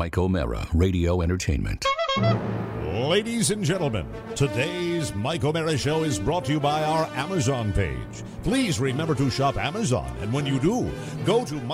Mike O'Mara, Radio Entertainment. Ladies and gentlemen, today's Mike O'Mara Show is brought to you by our Amazon page. Please remember to shop Amazon, and when you do, go to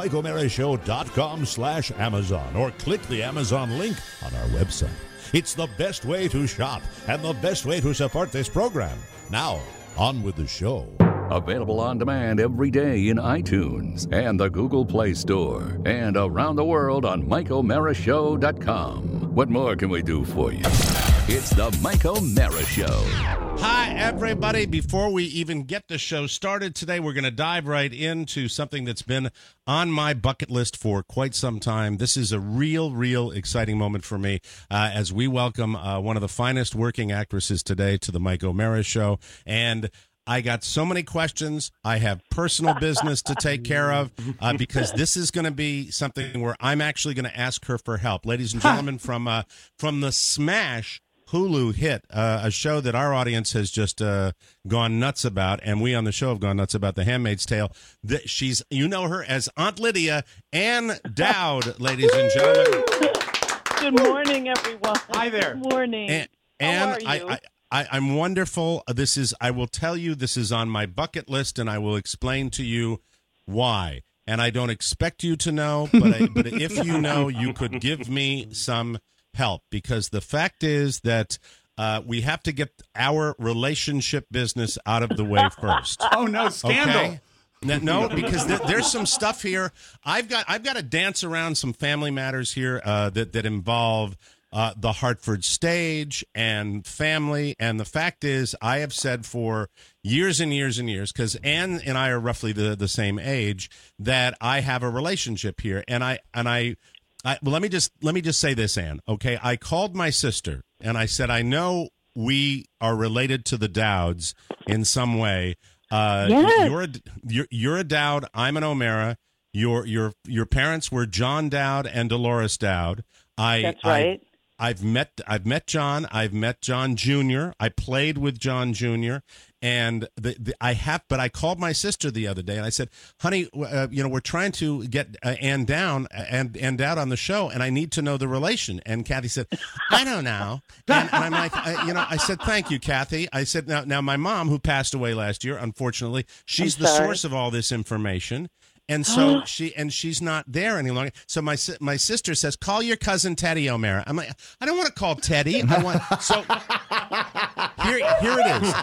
MikeO'MaraShow.com/Amazon or click the Amazon link on our website. It's the best way to shop and the best way to support this program. Now, on with the show. Available on demand every day in iTunes and the Google Play Store and around the world on MikeO'MaraShow.com. What more can we do for you? It's the Mike O'Mara Show. Hi, everybody. Before we even get the show started today, we're going to dive right into something that's been on my bucket list for quite some time. This is a real exciting moment for me as we welcome one of the finest working actresses today to the Mike O'Mara Show. And I got so many questions. I have personal business to take care of because this is going to be something where I'm actually going to ask her for help. Ladies and gentlemen, from the smash Hulu hit, a show that our audience has just gone nuts about, and we on the show have gone nuts about, The Handmaid's Tale. She's, you know her as Aunt Lydia, Ann Dowd, ladies and gentlemen. Good morning, everyone. Hi there. Good morning. Ann, How are you? I'm wonderful. I will tell you, this is on my bucket list, and I will explain to you why. And I don't expect you to know, but if you know, you could give me some help, because the fact is that we have to get our relationship business out of the way first. Oh no, scandal. Okay? No, because there's some stuff here. I've got to dance around some family matters here that involve the Hartford stage and family. And the fact is, I have said for years and years and years, because Ann and I are roughly the same age, that I have a relationship here. Well, let me just say this, Ann. Okay, I called my sister and I said, I know we are related to the Dowds in some way. Yes. You're a Dowd. I'm an O'Mara. Your parents were John Dowd and Dolores Dowd. That's right. I've met John. I've met John Jr. I played with John Jr. And but I called my sister the other day and I said, honey, we're trying to get Ann Dowd on the show, and I need to know the relation. And Kathy said, I don't know. And I'm like, I said, thank you, Kathy. I said, now my mom, who passed away last year, unfortunately, she's the source of all this information. And so she's not there any longer. So my sister says, call your cousin Teddy O'Mara. I'm like, I don't want to call Teddy. So here it is.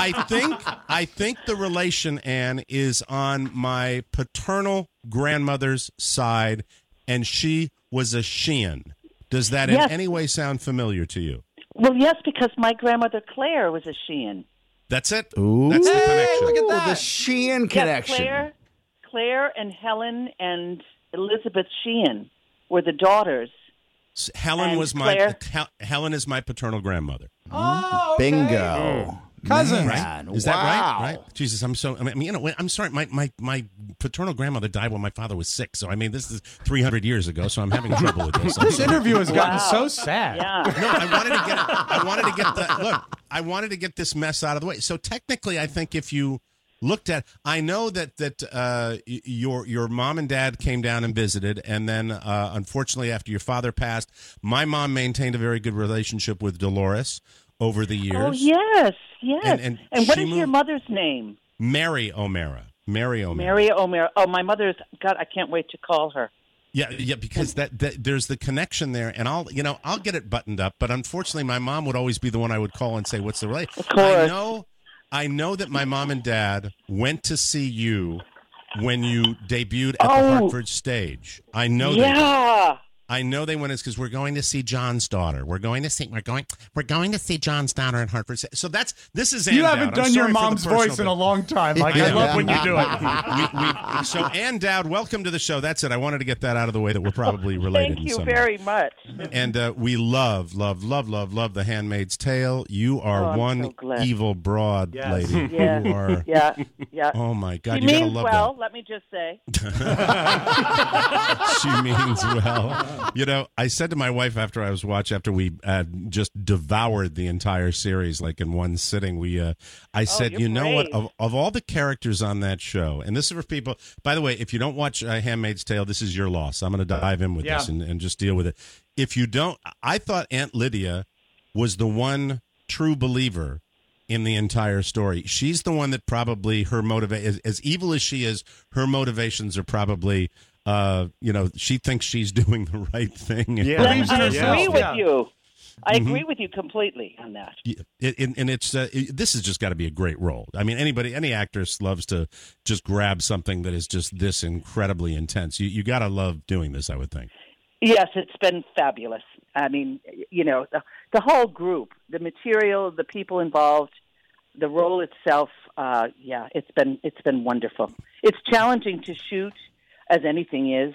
I think the relation, Ann, is on my paternal grandmother's side, and she was a Sheehan. Does that in any way sound familiar to you? Well, yes, because my grandmother Claire was a Sheehan. That's it. Ooh. That's the connection. Look at that. The Sheehan connection. Yes, Claire and Helen and Elizabeth Sheehan were the daughters. Helen and was Helen is my paternal grandmother. Oh, okay. Bingo. Cousins. Right? Is that right? Jesus, I'm sorry. My paternal grandmother died when my father was 6. So, I mean, this is 300 years ago, so I'm having trouble with this. This interview has gotten so sad. Yeah. No, I wanted to get this mess out of the way. So technically, I think if you looked at, I know that your mom and dad came down and visited, and then unfortunately after your father passed, my mom maintained a very good relationship with Dolores over the years. Oh yes. And what is your mother's name? Mary O'Mara. Mary O'Mara. Oh, my mother's. God, I can't wait to call her. Yeah, because that there's the connection there, and I'll get it buttoned up. But unfortunately, my mom would always be the one I would call and say, "What's the relation?" Of course. I know that my mom and dad went to see you when you debuted at the Hartford stage. I know that. I know they went because we're going to see John's daughter. We're going to see John's daughter in Hartford. So this is Ann You Dowd. haven't done your mom's voice in a long time. Like, I love when you do it. So Ann Dowd, welcome to the show. That's it. I wanted to get that out of the way that we're probably related. Thank you very much. And we love The Handmaid's Tale. You are one evil broad lady. Yes. You are. Yeah. Oh my God, She you gotta means love well. that. Let me just say. She means well. You know, I said to my wife after we just devoured the entire series like in one sitting, I said, you know what, of all the characters on that show, and this is for people, by the way, if you don't watch Handmaid's Tale, this is your loss. I'm going to dive in with this and just deal with it. If you don't, I thought Aunt Lydia was the one true believer in the entire story. She's the one that probably as evil as she is, her motivations are probably, she thinks she's doing the right thing. Yeah, I agree with you. I agree with you completely on that. This has just got to be a great role. I mean, any actress loves to just grab something that is just this incredibly intense. You got to love doing this, I would think. Yes, it's been fabulous. I mean, the whole group, the material, the people involved, the role itself. It's been wonderful. It's challenging to shoot, as anything is,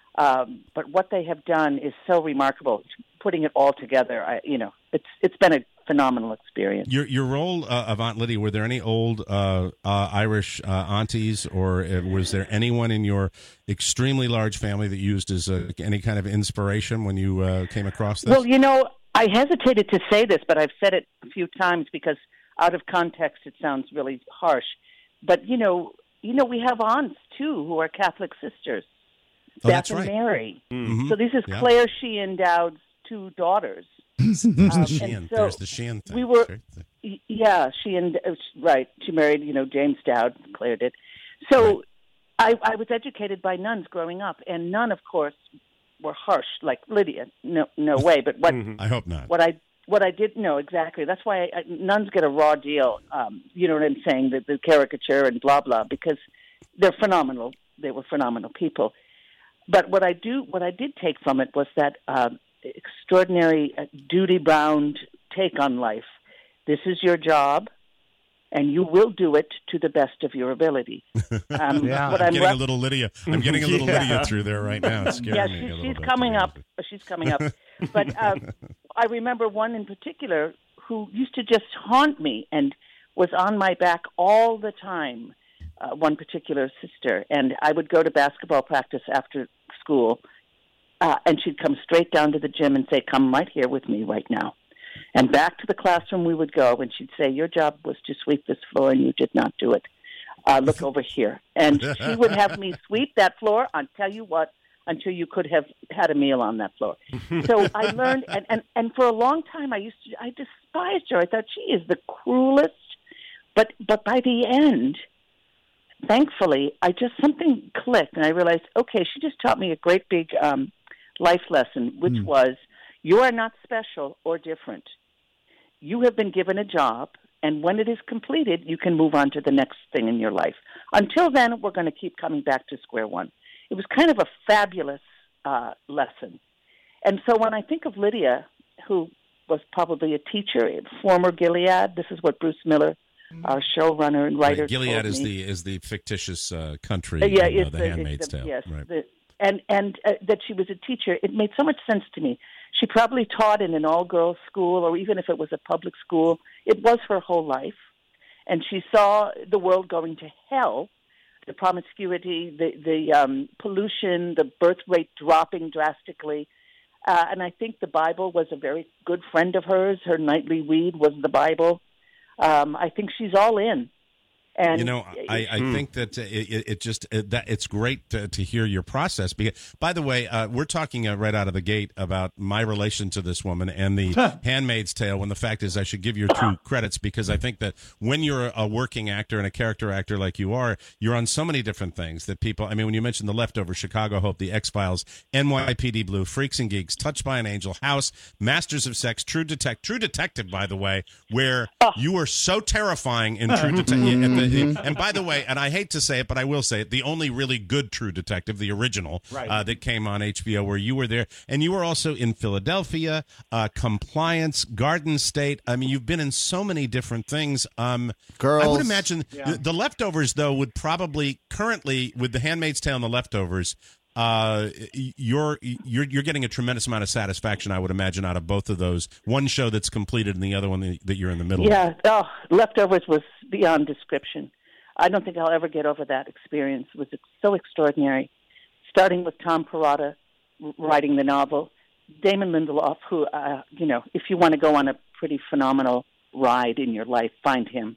but what they have done is so remarkable. Putting it all together, it's been a phenomenal experience. Your role of Aunt Lydia, were there any old Irish aunties, or was there anyone in your extremely large family that used as any kind of inspiration when you came across this? Well, I hesitated to say this, but I've said it a few times because out of context it sounds really harsh. But, we have aunts, too, who are Catholic sisters, Beth and Mary. Mm-hmm. So this is Claire Sheehan Dowd's two daughters. There's the Sheehan thing. Sheehan, right. She married, James Dowd, Claire did. So I was educated by nuns growing up, and none, of course, were harsh like Lydia. No way. But what I hope not. What I did know exactly. That's why nuns get a raw deal. You know what I'm saying? The caricature and blah blah, because they're phenomenal. They were phenomenal people. But what I did take from it was that extraordinary duty-bound take on life. This is your job, and you will do it to the best of your ability. I'm getting a little Lydia through there right now. It's scaring me a little bit. She's coming up. But I remember one in particular who used to just haunt me and was on my back all the time. One particular sister, and I would go to basketball practice after school, and she'd come straight down to the gym and say, "Come right here with me right now." And back to the classroom we would go, and she'd say, "Your job was to sweep this floor, and you did not do it. Look over here." And she would have me sweep that floor, I'll tell you what, until you could have had a meal on that floor. So I learned, and for a long time I despised her. I thought she is the cruelest, but by the end, thankfully, something clicked, and I realized, okay, she just taught me a great big life lesson, which was, you are not special or different. You have been given a job, and when it is completed, you can move on to the next thing in your life. Until then, we're going to keep coming back to square one. It was kind of a fabulous lesson. And so when I think of Lydia, who was probably a teacher, former Gilead, this is what Bruce Miller, our showrunner and writer, Gilead is the fictitious country in The Handmaid's Tale. Yes, right. And that she was a teacher, it made so much sense to me. She probably taught in an all-girls school, or even if it was a public school, it was her whole life. And she saw the world going to hell, the promiscuity, the pollution, the birth rate dropping drastically. And I think the Bible was a very good friend of hers. Her nightly read was the Bible. I think she's all in. And I think that it's great to hear your process. Because, by the way, we're talking right out of the gate about my relation to this woman and the Handmaid's Tale, when the fact is I should give you two credits, because I think that when you're a working actor and a character actor like you are, you're on so many different things that people, I mean, when you mentioned The Leftovers, Chicago Hope, The X-Files, NYPD Blue, Freaks and Geeks, Touched by an Angel, House, Masters of Sex, True Detective, by the way, where you were so terrifying in True Detective. And by the way, and I hate to say it, but I will say it, the only really good True Detective, the original, that came on HBO, where you were there. And you were also in Philadelphia, Compliance, Garden State. I mean, you've been in so many different things. Girls. I would imagine The Leftovers, though, would probably currently, with The Handmaid's Tale and The Leftovers, you're getting a tremendous amount of satisfaction, I would imagine, out of both of those. One show that's completed and the other one that you're in the middle of. Yeah, Leftovers was beyond description. I don't think I'll ever get over that experience. It was so extraordinary, starting with Tom Perrotta writing the novel. Damon Lindelof, who, if you want to go on a pretty phenomenal ride in your life, find him.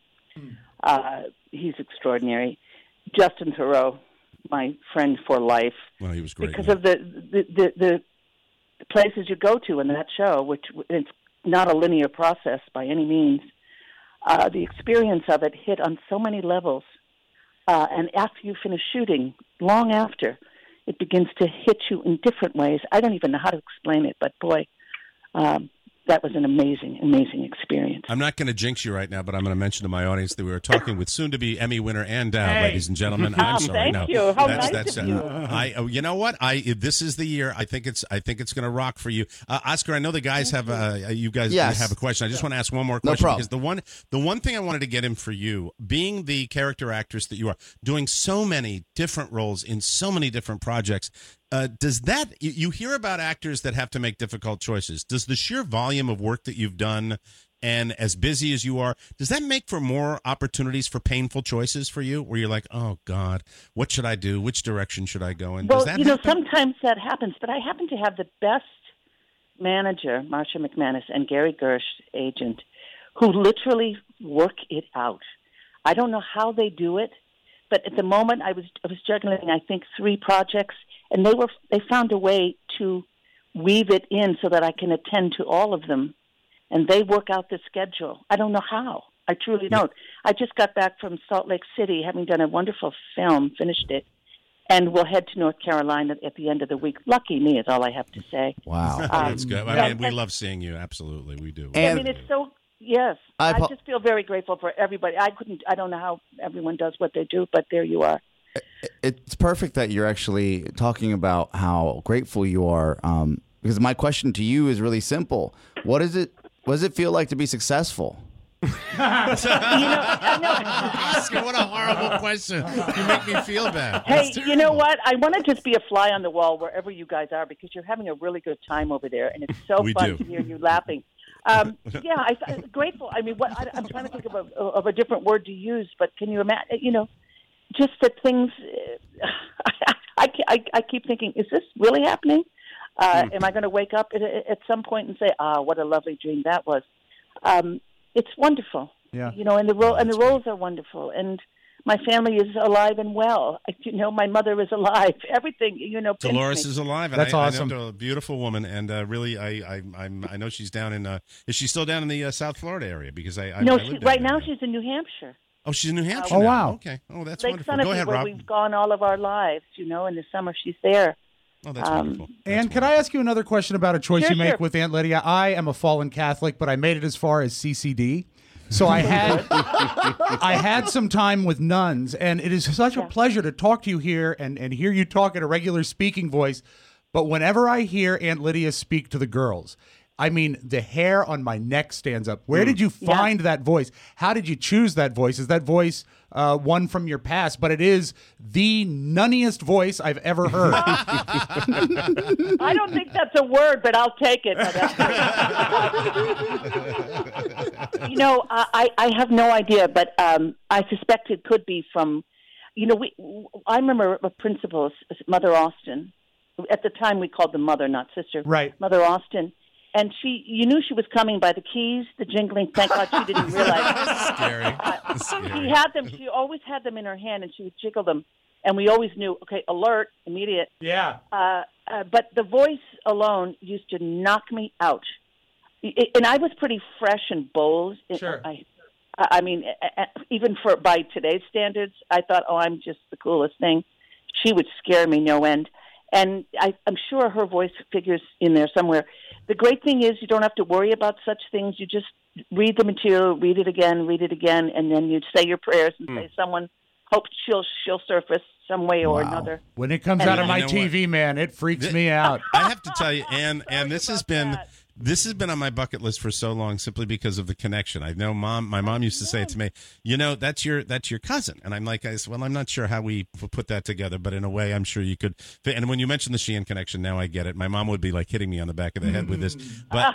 He's extraordinary. Justin Theroux, my friend for life. Well, he was great. Because of the places you go to in that show, which it's not a linear process by any means. The experience of it hit on so many levels. And after you finish shooting, long after, it begins to hit you in different ways. I don't even know how to explain it, but boy, that was an amazing, amazing experience. I'm not going to jinx you right now, but I'm going to mention to my audience that we were talking with soon-to-be Emmy winner Ann Dowd, ladies and gentlemen. I'm sorry. Thank you. How nice of you. You know what? This is the year. I think it's going to rock for you, Oscar. I know the guys have you guys have a question. I just want to ask one more question because the one thing I wanted to get in for you, being the character actress that you are, doing so many different roles in so many different projects. Does that you hear about actors that have to make difficult choices? Does the sheer volume of work that you've done and as busy as you are, does that make for more opportunities for painful choices for you, where you're like, oh God, what should I do? Which direction should I go in? Well, does that happen? Sometimes that happens, but I happen to have the best manager, Marcia McManus, and Gary Gersh, agent, who literally work it out. I don't know how they do it, but at the moment I was juggling, I think, 3 projects. And they found a way to weave it in so that I can attend to all of them. And they work out the schedule. I don't know how. I truly don't. I just got back from Salt Lake City, having done a wonderful film, finished it. And we'll head to North Carolina at the end of the week. Lucky me is all I have to say. Wow. That's good. I mean, we love seeing you. Absolutely, we do. And, it's so... Yes. I just feel very grateful for everybody. I don't know how everyone does what they do, but there you are. It's perfect that you're actually talking about how grateful you are, because my question to you is really simple. What does it feel like to be successful? Oscar, what a horrible question. You make me feel bad. Hey, you know what? I want to just be a fly on the wall wherever you guys are, because you're having a really good time over there, and it's so fun to hear you laughing. I'm grateful. I mean, I'm trying to think of a different word to use, but can you imagine, just that things, I keep thinking, is this really happening? Am I going to wake up at some point and say, what a lovely dream that was? It's wonderful. Yeah. And the roles are wonderful. And my family is alive and well. My mother is alive. Everything, Dolores is alive. And That's awesome. I know a beautiful woman, and really, I know she's down in. Is she still down in the South Florida area? Because I live right now she's in New Hampshire. Oh, she's in New Hampshire. Oh, now. wow. Okay. Oh, that's Lake wonderful. Sunapee, Go ahead, where Rob. we've gone all of our lives. In the summer she's there. Oh, that's wonderful. And can I ask you another question about a choice Sure, you make sure. with Aunt Lydia? I am a fallen Catholic, but I made it as far as CCD. So I had some time with nuns, and it is such a pleasure to talk to you here and hear you talk in a regular speaking voice. But whenever I hear Aunt Lydia speak to the girls, I mean, the hair on my neck stands up. Where did you find that voice? How did you choose that voice? Is that voice one from your past? But it is the nunniest voice I've ever heard. I don't think that's a word, but I'll take it. I have no idea, but I suspect it could be from, I remember a principal, Mother Austin. At the time, we called them Mother, not Sister. Right. Mother Austin. And you knew she was coming by the keys, the jingling. Thank God she didn't realize. Scary. She had them. She always had them in her hand, and she would jiggle them. And we always knew, okay, alert, immediate. Yeah. But the voice alone used to knock me out. And I was pretty fresh and bold. Sure. I mean, even by today's standards, I thought, I'm just the coolest thing. She would scare me no end. And I'm sure her voice figures in there somewhere. The great thing is you don't have to worry about such things. You just read the material, read it again, and then you say your prayers and say someone hopes she'll surface some way or another. When it comes out of my TV, man, it freaks me out. I have to tell you, and this has been This has been on my bucket list for so long, simply because of the connection. I know my mom used to say it to me, that's your cousin. And I'm like, well, I'm not sure how we put that together, but in a way, I'm sure you could. And when you mentioned the Sheehan connection, now I get it. My mom would be like hitting me on the back of the head with this. But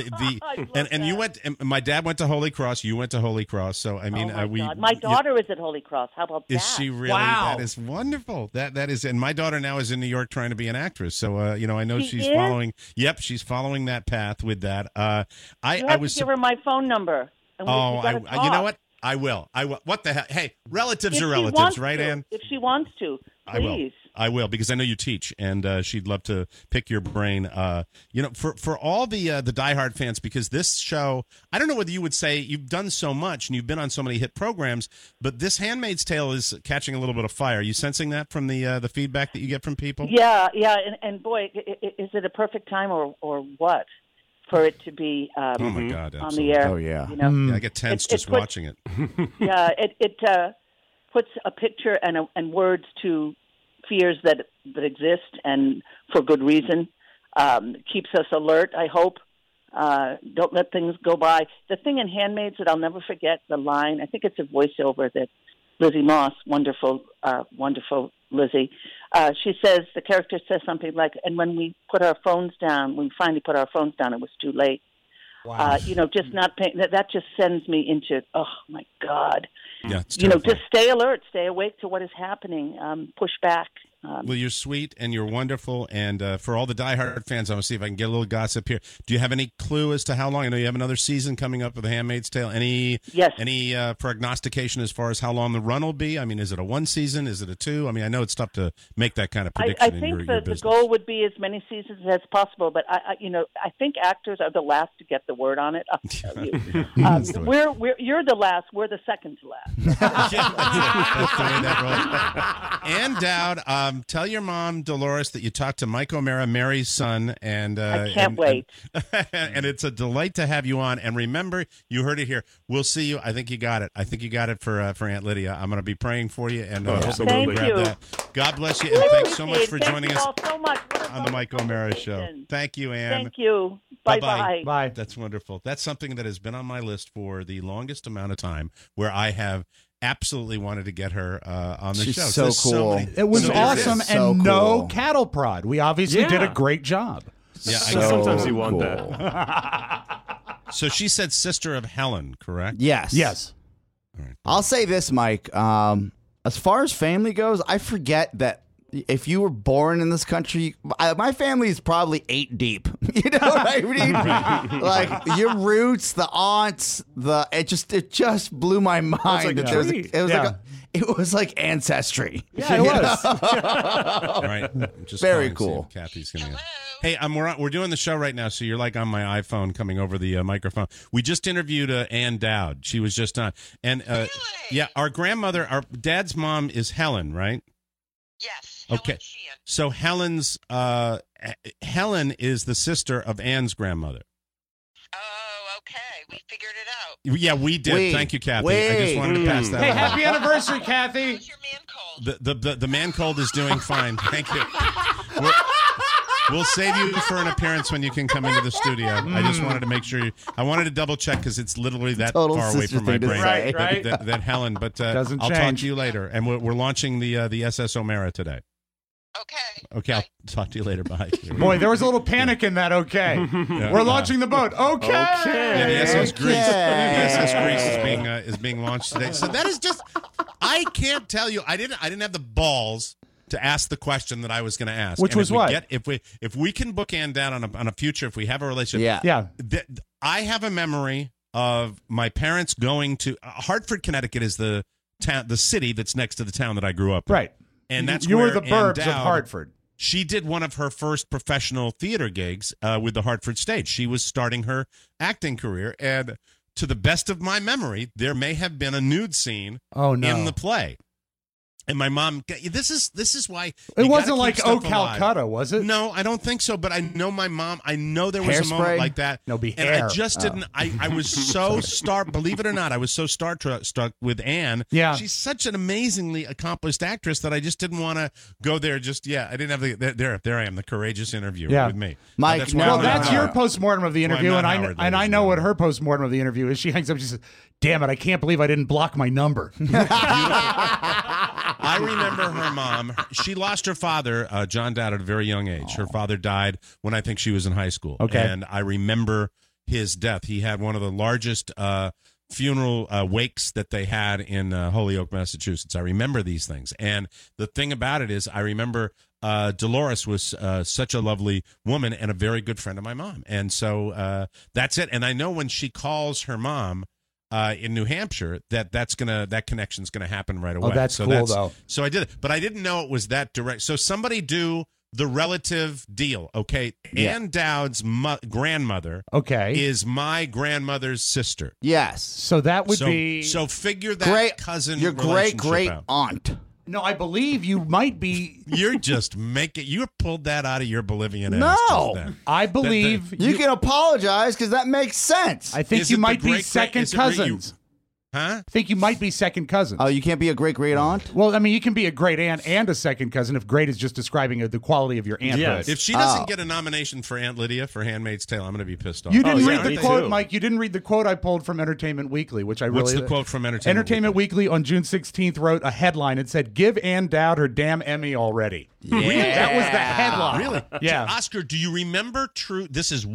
and you went, and my dad went to Holy Cross. You went to Holy Cross. So, I mean, my daughter is at Holy Cross. How about that? Is she really? Wow. That is wonderful. That is, and my daughter now is in New York trying to be an actress. So, I know she's following. Yep, she's following that path with that. I was give her my phone number. And you know what? I will. What the hell? Hey, relatives are relatives, right, Ann? If she wants to, please. I will, because I know you teach, and she'd love to pick your brain. For all the diehard fans, because this show, I don't know whether you would say you've done so much and you've been on so many hit programs, but this Handmaid's Tale is catching a little bit of fire. Are you sensing that from the feedback that you get from people? Yeah, and boy, is it a perfect time or what? For it to be oh my God, on the air. Oh, yeah. Yeah, I get tense just watching it. Yeah, it puts a picture and words to fears that exist, and for good reason. Keeps us alert, I hope. Don't let things go by. The thing in Handmaids that I'll never forget, the line, I think it's a voiceover that Lizzie Moss, wonderful Lizzie, she says, the character says something like, and when we finally put our phones down, it was too late. Wow. Just not paying, that just sends me into, oh my God. Yeah, it's just stay alert, stay awake to what is happening, push back. Well, you're sweet and you're wonderful, and for all the diehard fans, I'm going to see if I can get a little gossip here. Do you have any clue as to how long? I know you have another season coming up with The Handmaid's Tale. Any prognostication as far as how long the run will be? I mean, is it a 1 season? Is it a 2? I mean, I know it's tough to make that kind of prediction I in think your business. The goal would be as many seasons as possible, but I think actors are the last to get the word on it. I'll tell you. You're the last. We're the second to last. That's the way that rolls. Ann Dowd, tell your mom, Dolores, that you talked to Mike O'Mara, Mary's son, and I can't wait. And it's a delight to have you on. And remember, you heard it here. We'll see you. I think you got it. I think you got it for Aunt Lydia. I'm going to be praying for you, and thank you. God bless you, and thanks so much for joining us so much. on the Mike O'Mara Show. Thank you, Ann. Thank you. Bye-bye. Bye. That's wonderful. That's something that has been on my list for the longest amount of time, where I have absolutely wanted to get her on the She's show. so cool. It was awesome, so and no cool. cattle prod. We obviously did a great job. Yeah, Sometimes you want that. So she said sister of Helen, correct? Yes. Yes. All right. I'll say this, Mike. As far as family goes, I forget that if you were born in this country, my family is probably 8 deep. You know what I mean? Like your roots, the aunts, it just blew my mind. like that a there was tree. it was like ancestry. Yeah, it was. All right. I'm just Very calling to see cool. if Kathy's gonna. Hey, we're doing the show right now, so you're like on my iPhone coming over the microphone. We just interviewed Ann Dowd. She was just on, and yeah, our grandmother, our dad's mom is Helen, right? Yes. Okay. So Helen is the sister of Ann's grandmother. Oh, okay. We figured it out. Yeah, we did. Thank you, Kathy. I just wanted to pass that Hey, along. happy anniversary, Kathy. How's your man cold? The man cold is doing fine. Thank you. We'll save you for an appearance when you can come into the studio. I just wanted to make sure I wanted to double check because it's literally that Total far away sister from my thing to brain. say. Right. That Helen, but Doesn't I'll talk change. to you later. And we're launching the SS O'Mara today. Okay. Okay, I'll talk to you later. Bye. Boy, there was a little panic in that. Okay, we're launching the boat. Okay. Yeah, the SS Greece. Okay. The SS Greece is being launched today. So that is just. I can't tell you. I didn't have the balls to ask the question that I was going to ask. Which And was if we what? if we can book Ann down on a future, if we have a relationship. Yeah. Yeah. I have a memory of my parents going to Hartford, Connecticut is the town, the city that's next to the town that I grew up in. Right. And that's you where were the Ann burbs Dowd, of Hartford. She did one of her first professional theater gigs with the Hartford stage. She was starting her acting career, and to the best of my memory, there may have been a nude scene Oh no. in the play. And my mom, this is why it wasn't like Oh Calcutta, was it? No, I don't think so. But I know my mom. I know there was a moment like that. No, be and hair. I just didn't. I was so believe it or not, I was so struck with Anne. Yeah, she's such an amazingly accomplished actress that I just didn't want to go there. I didn't have there I am, the courageous interviewer with me, Mike. That's your postmortem of the interview, and I know what her postmortem of the interview is. She hangs up. She says, "Damn it, I can't believe I didn't block my number." I remember her mom. She lost her father, John Dowd, at a very young age. Her father died when I think she was in high school. Okay. And I remember his death. He had one of the largest funeral wakes that they had in Holyoke, Massachusetts. I remember these things. And the thing about it is I remember Dolores was such a lovely woman and a very good friend of my mom. And so that's it. And I know when she calls her mom, in New Hampshire, that connection's gonna happen right away. Oh, that's cool, though. So I did it, but I didn't know it was that direct. So somebody do the relative deal, okay? Yeah. Ann Dowd's grandmother, is my grandmother's sister. Yes. So that would be so figure that cousin. Your great out. aunt. No, I believe you might be. You're just making. You pulled that out of your Bolivian ass. No, I believe you can apologize because that makes sense. I think you might be second cousins. Huh? I think you might be second cousins. Oh, you can't be a great aunt? Well, I mean, you can be a great aunt and a second cousin if great is just describing the quality of your aunthood. Yes. If she doesn't get a nomination for Aunt Lydia for Handmaid's Tale, I'm going to be pissed off. You didn't read me the quote, too. Mike. You didn't read the quote I pulled from Entertainment Weekly, which I really. What's the quote from Entertainment Weekly on June 16th wrote a headline. It said, "Give Ann Dowd her damn Emmy already." Yeah. That was the headline. Really? Yeah. Oscar, do you remember True? This is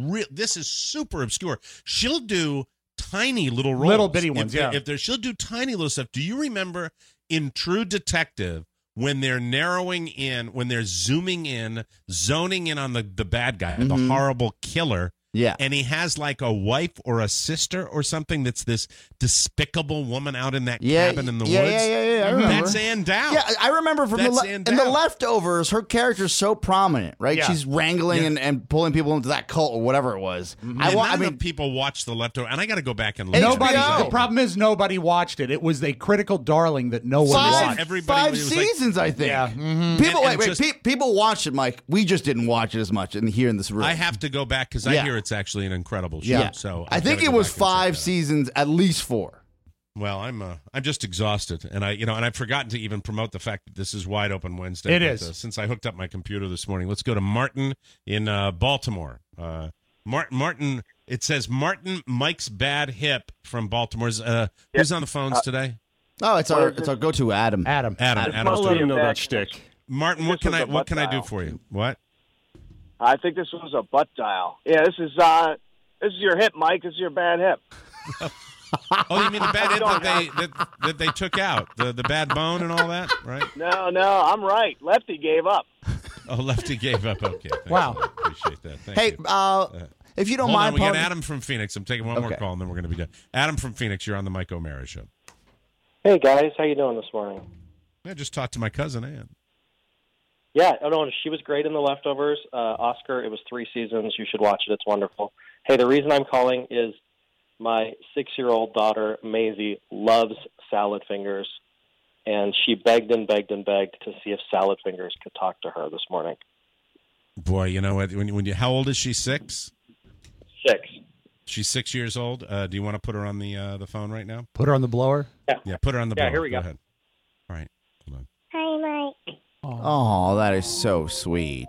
super obscure. She'll do tiny little roles. Little bitty ones, She'll do tiny little stuff. Do you remember in True Detective when they're narrowing in, when they're zooming in, zoning in on the bad guy, the horrible killer? Yeah. And he has like a wife or a sister or something that's this despicable woman out in that cabin in the woods. Yeah. I remember. That's Ann Dowd. Yeah, I remember from That's in Ann the Dowd. Leftovers, her character's so prominent, right? Yeah. She's wrangling and pulling people into that cult or whatever it was. I mean, people watch the Leftovers, and I got to go back and look. Nobody. HBO. The problem is nobody watched it. It was a critical darling that no one watched. Everybody Five seasons, I think. Yeah. People, And people watched it, Mike. We just didn't watch it as much in here in this room. I have to go back because I Yeah. hear it's actually an incredible show. Yeah. So I think it was 5 seasons, at least 4. Well, I'm just exhausted, and I've forgotten to even promote the fact that this is Wide Open Wednesday. It is. Since I hooked up my computer this morning. Let's go to Martin in Baltimore. Martin. It says Martin Mike's bad hip from Baltimore. Who's on the phones today? Oh, it's our go-to Adam. Adam. I'll let him know that shtick. Martin, what can I do for you? What? I think this was a butt dial. Yeah, this is your hip, Mike. This is your bad hip. Oh, you mean the bad hip that they took out, the bad bone and all that, right? No, I'm right. Lefty gave up. Oh, Lefty gave up. Okay. Thanks. Wow. I appreciate that. Thank Hey, you. if you don't Hold mind, on, we got Paul- Adam from Phoenix. I'm taking one more call, and then we're going to be done. Adam from Phoenix, you're on the Mike O'Mara Show. Hey, guys. How you doing this morning? I just talked to my cousin, Ann. Yeah, no, she was great in The Leftovers. Oscar, it was 3 seasons. You should watch it. It's wonderful. Hey, the reason I'm calling is my 6-year-old daughter, Maisie, loves salad fingers, and she begged and begged and begged to see if salad fingers could talk to her this morning. Boy, you know what? How old is she? 6? 6. She's 6 years old. Do you want to put her on the phone right now? Put her on the blower. Yeah, put her on the blower. Here we go. Ahead. All right, hold on. Hi, Mike. Oh, that is so sweet.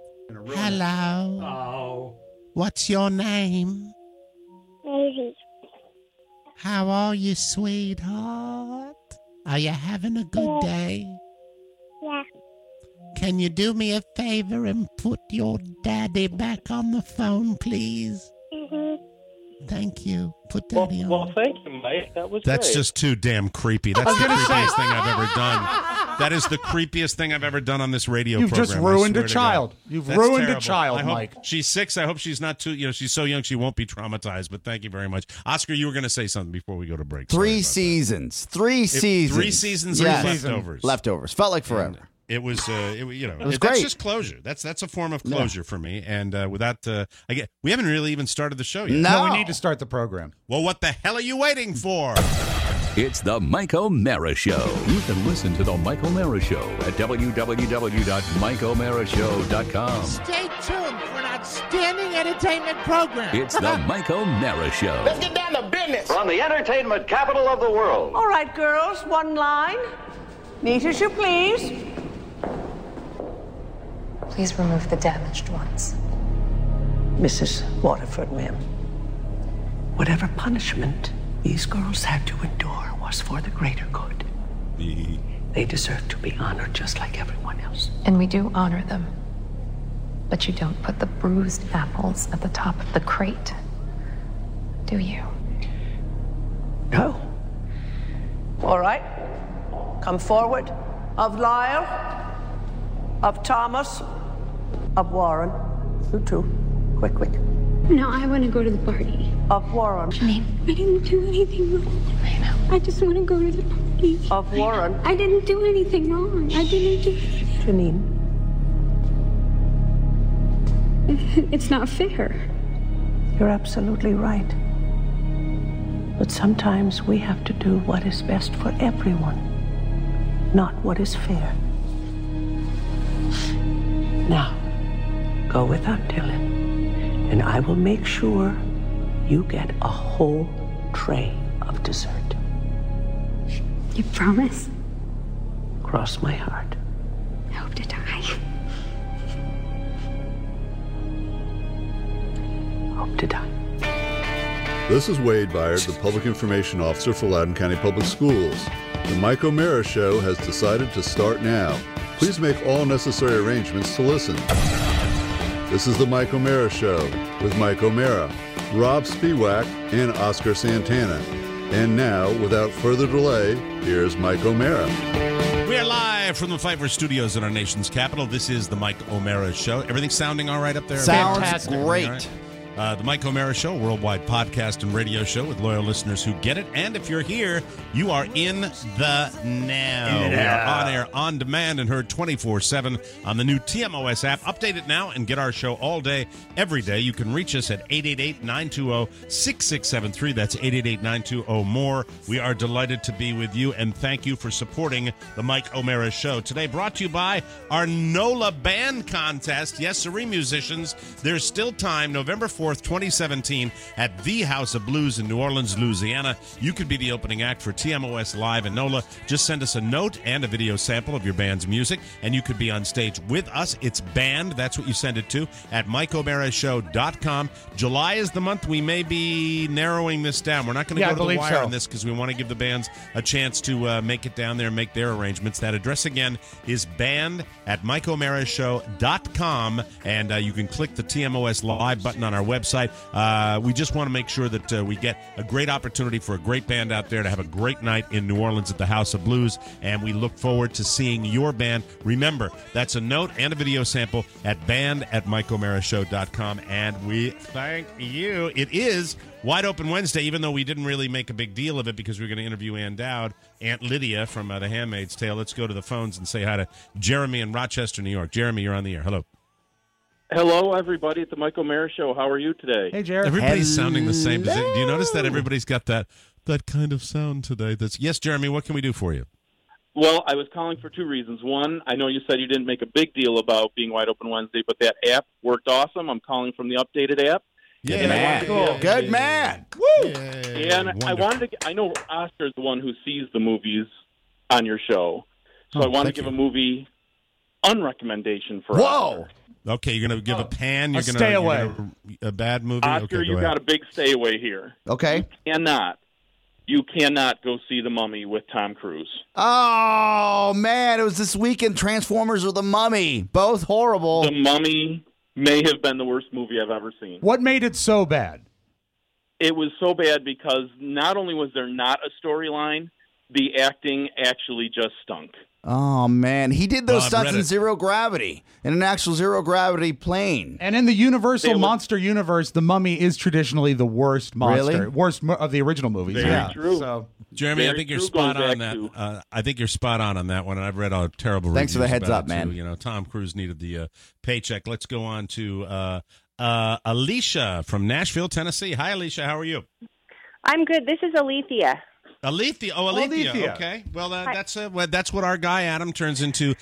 Hello. Oh. What's your name? Maisie. How are you, sweetheart? Are you having a good day? Yeah. Can you do me a favor and put your daddy back on the phone, please? Mm-hmm. Thank you. Put daddy on. Well, thank you, Mike. That was That's great. just too damn creepy. That's the creepiest thing I've ever done. That is the creepiest thing I've ever done on this radio You've program. just ruined I a swear to child. God. You've That's ruined terrible. a child, I hope Mike. She's 6. I hope she's not too, she's so young she won't be traumatized, but thank you very much. Oscar, you were going to say something before we go to break. 3 seasons. 3 seasons. 3 seasons Yes. of Leftovers. Leftovers. Felt like forever. It was, was that's great. just closure. That's a form of closure for me. And we haven't really even started the show yet. No, we need to start the program. Well, what the hell are you waiting for? It's the Mike O'Mara Show. You can listen to the Mike O'Mara Show at www.mikeomarashow.com. Stay tuned for an outstanding entertainment program. It's the Mike O'Mara Show. Let's get down to business. From the entertainment capital of the world. All right, girls, one line. Neat as you please. Please remove the damaged ones. Mrs. Waterford, ma'am. Whatever punishment these girls had to endure was for the greater good. They deserve to be honored just like everyone else. And we do honor them. But you don't put the bruised apples at the top of the crate, do you? No. All right. Come forward. Of Lyle, of Thomas, of Warren. You too. Quick. No, I want to go to the party. Of Warren. I didn't do anything wrong. I know. I just want to go to the party. Of Warren. I didn't do anything wrong. I didn't do anything. Janine. It's not fair. You're absolutely right. But sometimes we have to do what is best for everyone, not what is fair. Now, go with Aunt Dylan, and I will make sure you get a whole tray of dessert. You promise? Cross my heart. I hope to die. Hope to die. This is Wade Byard, the Public Information Officer for Loudoun County Public Schools. The Mike O'Mara Show has decided to start now. Please make all necessary arrangements to listen. This is the Mike O'Mara Show with Mike O'Mara, Rob Spiewak, and Oscar Santana. And now, without further delay, here's Mike O'Mara. We are live from the Pfeiffer Studios in our nation's capital. This is the Mike O'Mara Show. Everything sounding all right up there? Sounds Fantastic. great. All right? The Mike O'Mara Show, a worldwide podcast and radio show with loyal listeners who get it. And if you're here, you are in the now. We are on air, on demand, and heard 24/7 on the new TMOS app. Update it now and get our show all day, every day. You can reach us at 888-920-6673. That's 888-920-MORE. We are delighted to be with you, and thank you for supporting the Mike O'Mara Show. Today brought to you by our NOLA Band Contest. Yes, sirree, musicians, there's still time, November 4th, 2017, at the House of Blues in New Orleans, Louisiana. You could be the opening act for TMOS Live and NOLA. Just send us a note and a video sample of your band's music, and you could be on stage with us. It's band, that's what you send it to, at MikeO'MaraShow.com. July is the month. We may be narrowing this down. We're not going to go to the wire on this because we want to give the bands a chance to make it down there and make their arrangements. That address again is band at MikeO'MaraShow.com, and you can click the TMOS Live button on our website. We just want to make sure that we get a great opportunity for a great band out there to have a great night in New Orleans at the House of Blues, and we look forward to seeing your band. Remember, that's a note and a video sample at band@MikeO'MaraShow.com, and we thank you. It is Wide Open Wednesday, even though we didn't really make a big deal of it because we were going to interview Ann Dowd, Aunt Lydia from The Handmaid's Tale. Let's go to the phones and say hi to Jeremy in Rochester, New York. Jeremy, you're on the air. Hello. Hello, everybody at the Mike O'Mara Show. How are you today? Hey, Jared. Everybody's sounding the same. Do you notice that everybody's got that kind of sound today? Yes, Jeremy, what can we do for you? Well, I was calling for two reasons. One, I know you said you didn't make a big deal about being Wide Open Wednesday, but that app worked awesome. I'm calling from the updated app. Yeah, cool. Good man. Woo! And I wanted to. I know Oscar's the one who sees the movies on your show, so I want to give a movie unrecommendation for Oscar. Okay, you're going to give a pan. You're going to stay away. A bad movie. Oscar, okay, you got a big stay away here. Okay. You cannot go see The Mummy with Tom Cruise. Oh, man. It was this weekend, Transformers or The Mummy. Both horrible. The Mummy may have been the worst movie I've ever seen. What made it so bad? It was so bad because not only was there not a storyline, the acting actually just stunk. Oh, man. He did those I've stunts read in it. zero gravity, in an actual zero gravity plane. And in the Universal monster universe, the Mummy is traditionally the worst monster. Really? Worst of the original movies. Very yeah. true. So, Jeremy, I Very think you're true, spot going on back that. I think you're spot on that one. And I've read all terrible Thanks for the reviews heads about up, it, man. too. You know, Tom Cruise needed the paycheck. Let's go on to Alicia from Nashville, Tennessee. Hi, Alicia. How are you? I'm good. This is Alethea. Alethea. Oh, Alethea. Alethea. Okay. Well, that's what our guy Adam turns into.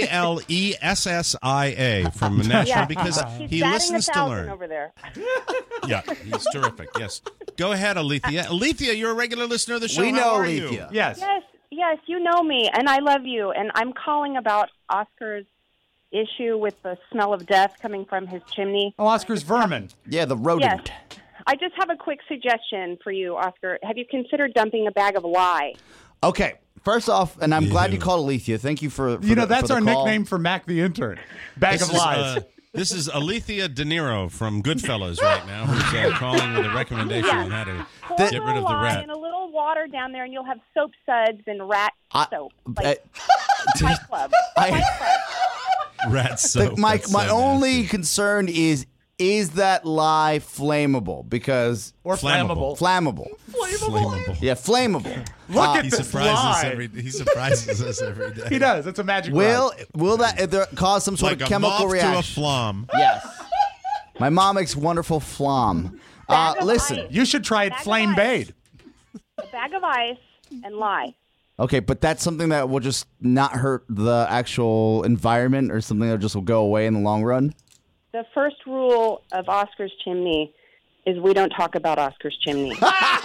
Alessia from Nashville Yeah. because He's he batting listens to 1,000 learn. over there. Yeah, he's terrific. Yes. Go ahead, Alethea. Alethea, you're a regular listener of the show. We How know are Alethea. you? yes. Yes, you know me, and I love you. And I'm calling about Oscar's issue with the smell of death coming from his chimney. Oh, Oscar's vermin. Yeah, the rodent. Yes. I just have a quick suggestion for you, Oscar. Have you considered dumping a bag of lye? Okay. First off, and I'm glad you called Alethea. Thank you for That's for our the call. nickname for Mac the intern. Bag of lies. This is Alethea De Niro from Goodfellas right now, who's calling with a recommendation on how to Pour get rid of the lye rat. and a little water down there, and you'll have soap suds and rat soap. Like Fight Club. Fight Club. Rat soap. My That's so only concern is that lye flammable? Because Or flammable. Flammable. Flammable. Yeah, flammable. Look at He this surprises lie. he surprises us every day. He does. It's a magic Will lie. that cause some sort Like of a chemical moth reaction? to a flom. Yes. My mom makes wonderful flam. Bag of Listen. ice. You should try it Bag of flame ice. bayed. A bag of ice and lye. Okay, but that's something that will just not hurt the actual environment or something that just will go away in the long run? The first rule of Oscar's chimney is we don't talk about Oscar's chimney.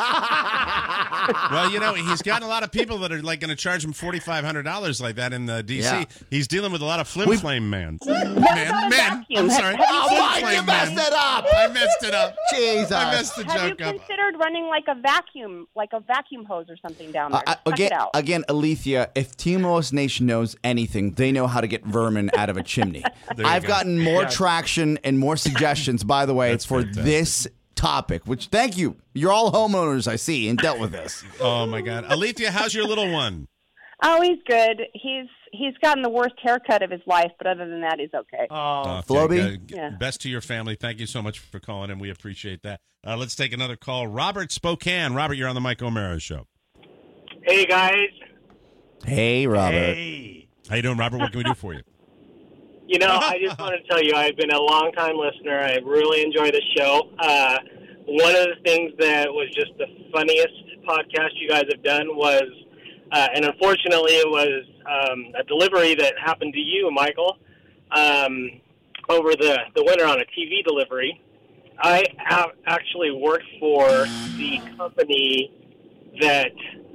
Well, you know, he's gotten a lot of people that are like going to charge him $4,500 like that in the D.C. Yeah. He's dealing with a lot of flame man. about a Man. vacuum? I'm sorry. Have you Flim you flame messed man. it up. I messed it up. Jesus. I messed the Have you joke up. considered running like a vacuum hose or something down there? Check it out. Again, Alethea, if Team OS Nation knows anything, they know how to get vermin out of a chimney. I've gotten more traction and more suggestions, by the way. It's for this topic, which thank you. You're all homeowners, I see, and dealt with this. Oh, my God. Alethea, how's your little one? Oh, he's good. He's gotten the worst haircut of his life, but other than that, he's okay. Oh, Floby? Yeah. Best to your family. Thank you so much for calling in. We appreciate that. Let's take another call. Robert Spokane. Robert, you're on the Mike O'Mara Show. Hey, guys. Hey, Robert. Hey. How you doing, Robert? What can we do for you? You know, I just wanted to tell you I've been a long-time listener. I really enjoy the show. One of the things that was just the funniest podcast you guys have done was, and unfortunately it was a delivery that happened to you, Michael, over the winter on a TV delivery. I have actually worked for the company that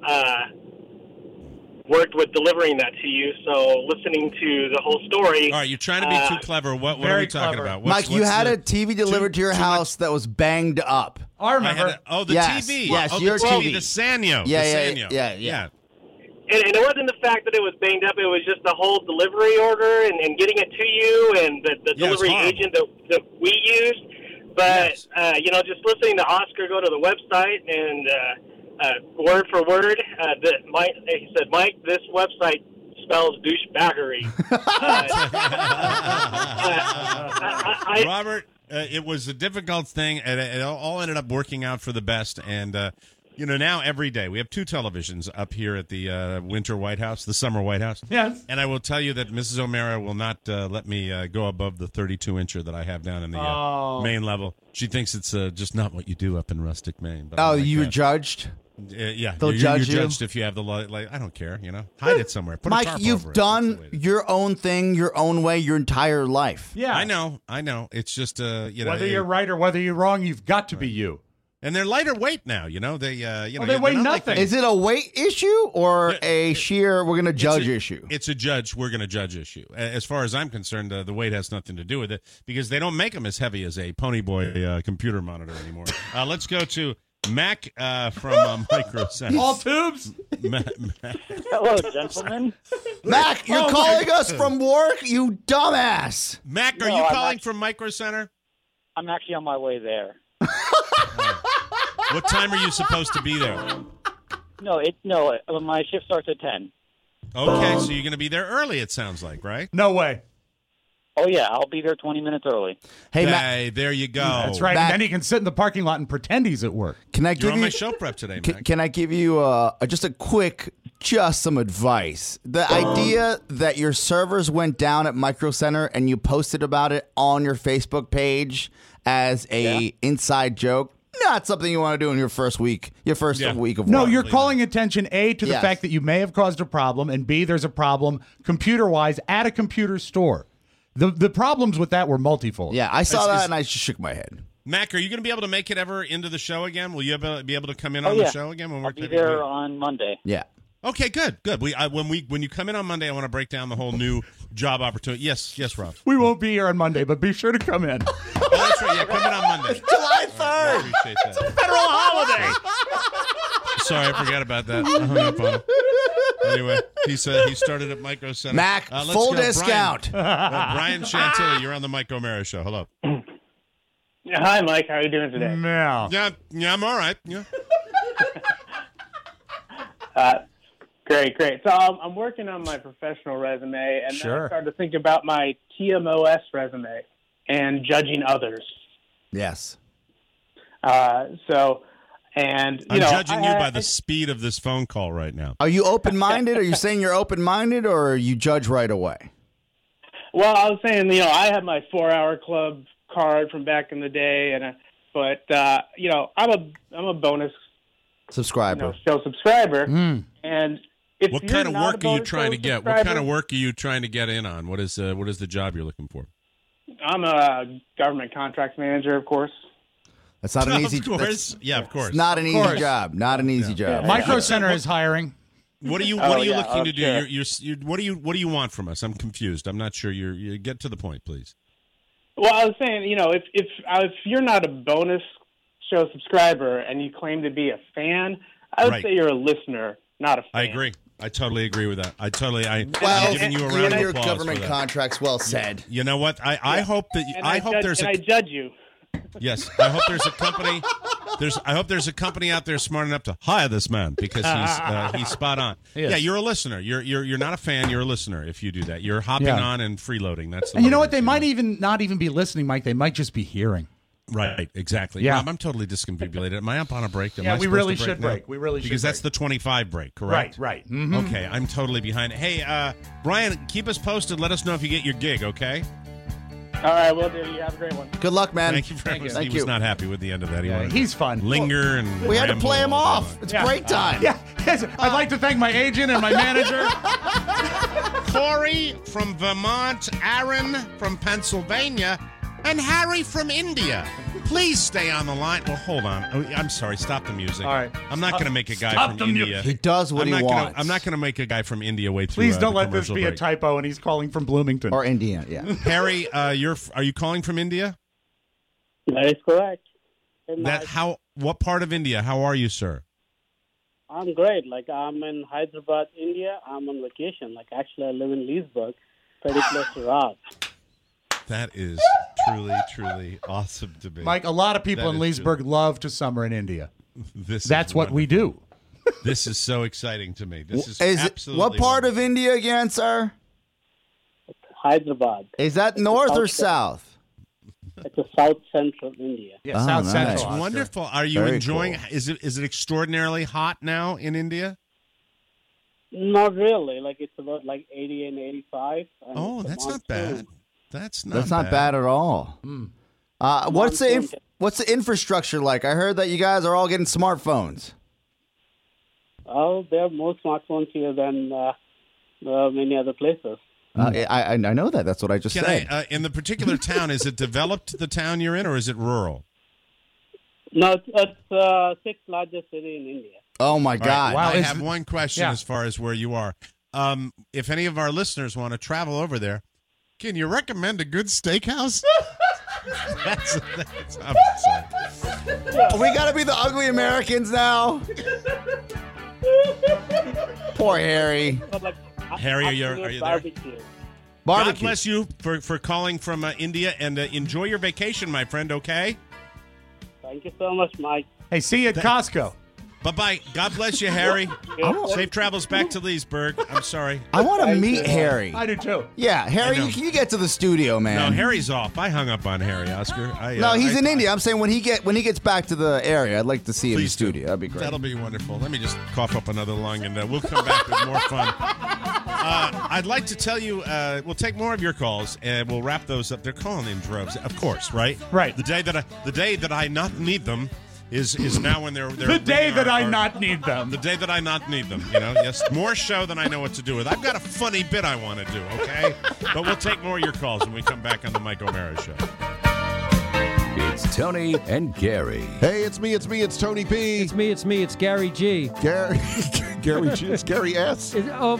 worked with delivering that to you, so listening to the whole story. All right, you're trying to be too clever. What are we talking about? Mike, you had a TV delivered to your house that was banged up. I remember. The Yes, TV. yes, oh, your the TV. The Sanyo. Yeah, the yeah, Sanyo. yeah. And it wasn't the fact that it was banged up, it was just the whole delivery order and getting it to you and the delivery agent that we used. But, you know, just listening to Oscar go to the website and word for word, he said, Mike, this website spells douchebaggery. Robert, it was a difficult thing, and it all ended up working out for the best. And, you know, now every day we have two televisions up here at the winter White House, the summer White House. Yes. And I will tell you that Mrs. O'Mara will not let me go above the 32-incher that I have down in the main level. She thinks it's just not what you do up in rustic Maine. But Oh, you were judged? Yeah, They'll judge you're you? judged if you have the like. I don't care. You know, hide it somewhere. Put a Mike, tarp over you've it. done your own thing, your own way, your entire life. Yeah. I know. It's just you know, Whether you're right or whether you're wrong, you've got to be you. and they're lighter weight now. You know, they you know they weigh they're not like nothing. Is it a weight issue or a sheer we're going to judge issue? It's a judge. We're going to judge issue. As far as I'm concerned, the weight has nothing to do with it because they don't make them as heavy as a Ponyboy computer monitor anymore. Let's go to Mac from Micro Sense. All tubes. Hello, gentlemen. Mac, you're calling us from work, you dumbass. Mac, are No, you I'm calling from Micro Center? I'm actually on my way there. What time are you supposed to be there? No, my shift starts at 10. Okay, so you're going to be there early, it sounds like, right? No way. Oh, yeah, I'll be there 20 minutes early. Hey, there you go. That's right. Matt, and then he can sit in the parking lot and pretend he's at work. Can I You're give on you my show prep today, man. Can I give you just a quick, some advice? The idea that your servers went down at Micro Center and you posted about it on your Facebook page as a inside joke, not something you want to do in your first week of work. No, you're calling attention, A, to the fact that you may have caused a problem, and B, there's a problem computer-wise at a computer store. The problems with that were multifold. Yeah, I saw that and I just shook my head. Mac, are you going to be able to make it ever into the show again? Will you be able to come in on the show again? When I'll be there on Monday. Yeah. Okay, good. When you come in on Monday, I want to break down the whole new job opportunity. Yes, Rob. We won't be here on Monday, but be sure to come in. Oh, that's right. Yeah, come in on Monday. July 3rd. I appreciate that. It's a federal holiday. Sorry, I forgot about that. I hung up on him. Anyway, he started at Micro Center. Mac, full discount. Brian Chantilly, you're on the Mike O'Mara Show. Hello. Hi, Mike. How are you doing today? Yeah, I'm all right. Yeah. Great. So I'm working on my professional resume, and then I started to think about my TMOS resume and judging others. Yes. I'm judging you by the speed of this phone call right now. Are you open-minded? Are you saying you're open-minded, or you judge right away? Well, I was saying, I have my 4-hour club card from back in the day, but I'm a bonus subscriber, show subscriber, and if what you're kind of not work a are you bonus trying to show get? subscriber- What kind of work are you trying to get in on? What is the job you're looking for? I'm a government contracts manager, of course. That's not an easy. Of course, of course. It's not an easy job. Not an easy job. Micro Center is hiring. What are you looking to do? You're what do you want from us? I'm confused. I'm not sure. You get to the point, please. Well, I was saying, if you're not a bonus show subscriber and you claim to be a fan, I would say you're a listener, not a fan. I agree. I totally agree with that. I'm giving you a round and of your applause government for that. contracts, well said. You know what? I hope that I judge you. Yes, I hope there's a company. I hope there's a company out there smart enough to hire this man because he's spot on. Yes. Yeah, you're a listener. You're not a fan. You're a listener. If you do that, you're hopping on and freeloading. That's the and you know what? They might even not even be listening, Mike. They might just be hearing. Right, exactly. Yeah. Rob, I'm totally discombobulated. Am I up on a break? Yeah, we really should break. We really should because that's the 25 break, correct? Right. Mm-hmm. Okay, I'm totally behind. Hey, Brian, keep us posted. Let us know if you get your gig, okay? All right, will do. You have a great one. Good luck, man. Thank you very much. He was not happy with the end of that. He's fun. Linger and we had to play him off. It's break time. Yeah. Yes. I'd like to thank my agent and my manager. Corey from Vermont, Aaron from Pennsylvania, and Harry from India. Please stay on the line. Well, hold on. Oh, I'm sorry. Stop the music. All right. I'm not going to make a guy from India. He does what he wants. I'm not going to make a guy from India wait through. Please don't let this commercial be break. a typo, and he's calling from Bloomington or India. Yeah. Harry, are you calling from India? That is correct. What part of India? How are you, sir? I'm great. I'm in Hyderabad, India. I'm on vacation. Actually, I live in Leesburg, pretty close to Rob. That is truly, truly awesome to me. Mike, a lot of people in Leesburg love to summer in India. That's what we do. This is so exciting to me. This is absolutely what part of India again, sir? Hyderabad. Is that north or south? It's a south central India. Yeah, south central. It's wonderful. Are you enjoying? Cool. Is it extraordinarily hot now in India? Not really. It's about 80 and 85. And that's not bad. That's not bad at all. What's the infrastructure like? I heard that you guys are all getting smartphones. Oh, there are more smartphones here than many other places. I know that. That's what I just said. In the particular town, is it developed, the town you're in, or is it rural? No, it's the sixth largest city in India. Oh, my God. Right. Wow, I have one question as far as where you are. If any of our listeners want to travel over there, can you recommend a good steakhouse? that's I'm sorry. We got to be the ugly Americans now. Poor Harry. Harry, are you there? Barbecue. God bless you for calling from India, and enjoy your vacation, my friend, okay? Thank you so much, Mike. Hey, see you at Costco. Bye-bye. God bless you, Harry. Safe travels back to Leesburg. I'm sorry. I want to meet Harry. I do too. Yeah, Harry, you get to the studio, man. No, Harry's off. I hung up on Harry, Oscar. No, he's in India. I'm saying when he gets back to the area, I'd like to see him in the studio. That'd be great. That'll be wonderful. Let me just cough up another lung, and we'll come back with more fun. I'd like to tell you, we'll take more of your calls, and we'll wrap those up. They're calling in droves, of course, right? Right. The day that I not need them is now when they're the day that I not need them. The day that I not need them. Yes, more show than I know what to do with. I've got a funny bit I want to do. Okay, but we'll take more of your calls when we come back on the Mike O'Mara Show. It's Tony and Gary. Hey, it's me, it's Tony P. It's me, it's Gary G. Gary G, it's Gary S.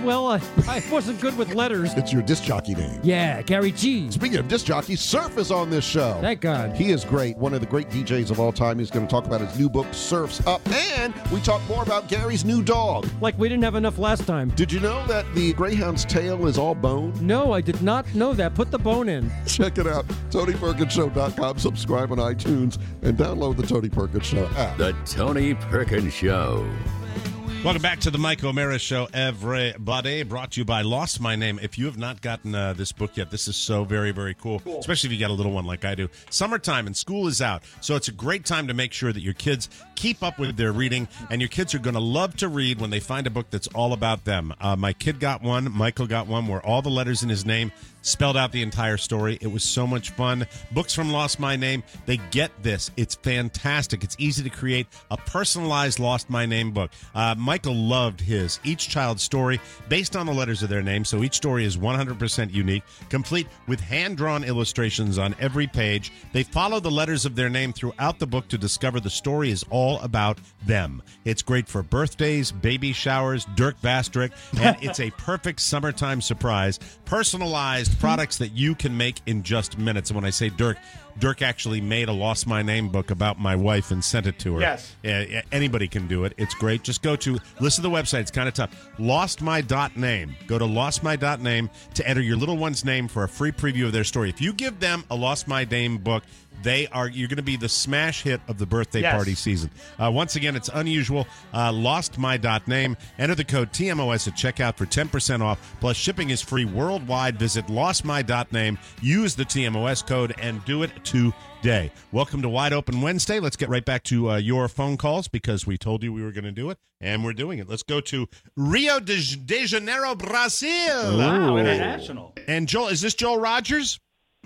I wasn't good with letters. It's your disc jockey name. Yeah, Gary G. Speaking of disc jockeys, Surf is on this show. Thank God. He is great, one of the great DJs of all time. He's going to talk about his new book, Surf's Up, and we talk more about Gary's new dog. Like we didn't have enough last time. Did you know that the Greyhound's tail is all bone? No, I did not know that. Put the bone in. Check it out. TonyPerkinsShow.com. Subscribe on iTunes and download the Tony Perkins Show app. The Tony Perkins Show. Welcome back to the Mike O'Mara Show, everybody. Brought to you by Lost My Name. If you have not gotten this book yet, this is so very, very cool, especially if you got a little one like I do. Summertime and school is out, so it's a great time to make sure that your kids keep up with their reading, and your kids are going to love to read when they find a book that's all about them. My kid got one, Michael got one, where all the letters in his name spelled out the entire story. It was so much fun. Books from Lost My Name, they get this. It's fantastic. It's easy to create a personalized Lost My Name book. Michael loved his. Each child's story based on the letters of their name, so each story is 100% unique, complete with hand-drawn illustrations on every page. They follow the letters of their name throughout the book to discover the story is all about them. It's great for birthdays, baby showers, Dirk Vastrick, and it's a perfect summertime surprise. Personalized products that you can make in just minutes. And when I say Dirk actually made a Lost My Name book about my wife and sent it to her. Yes. Anybody can do it. It's great. Just go to, listen to the website. It's kind of tough. LostMy.name. Go to LostMy.name to enter your little one's name for a free preview of their story. If you give them a Lost My Name book, you're going to be the smash hit of the birthday party season. Once again, it's unusual. LostMy.name. Enter the code TMOS at checkout for 10% off. Plus, shipping is free worldwide. Visit LostMy.name. Use the TMOS code and do it today. Welcome to Wide Open Wednesday. Let's get right back to your phone calls because we told you we were going to do it, and we're doing it. Let's go to Rio de Janeiro, Brazil. Wow, international. And Joel, is this Joel Rogers?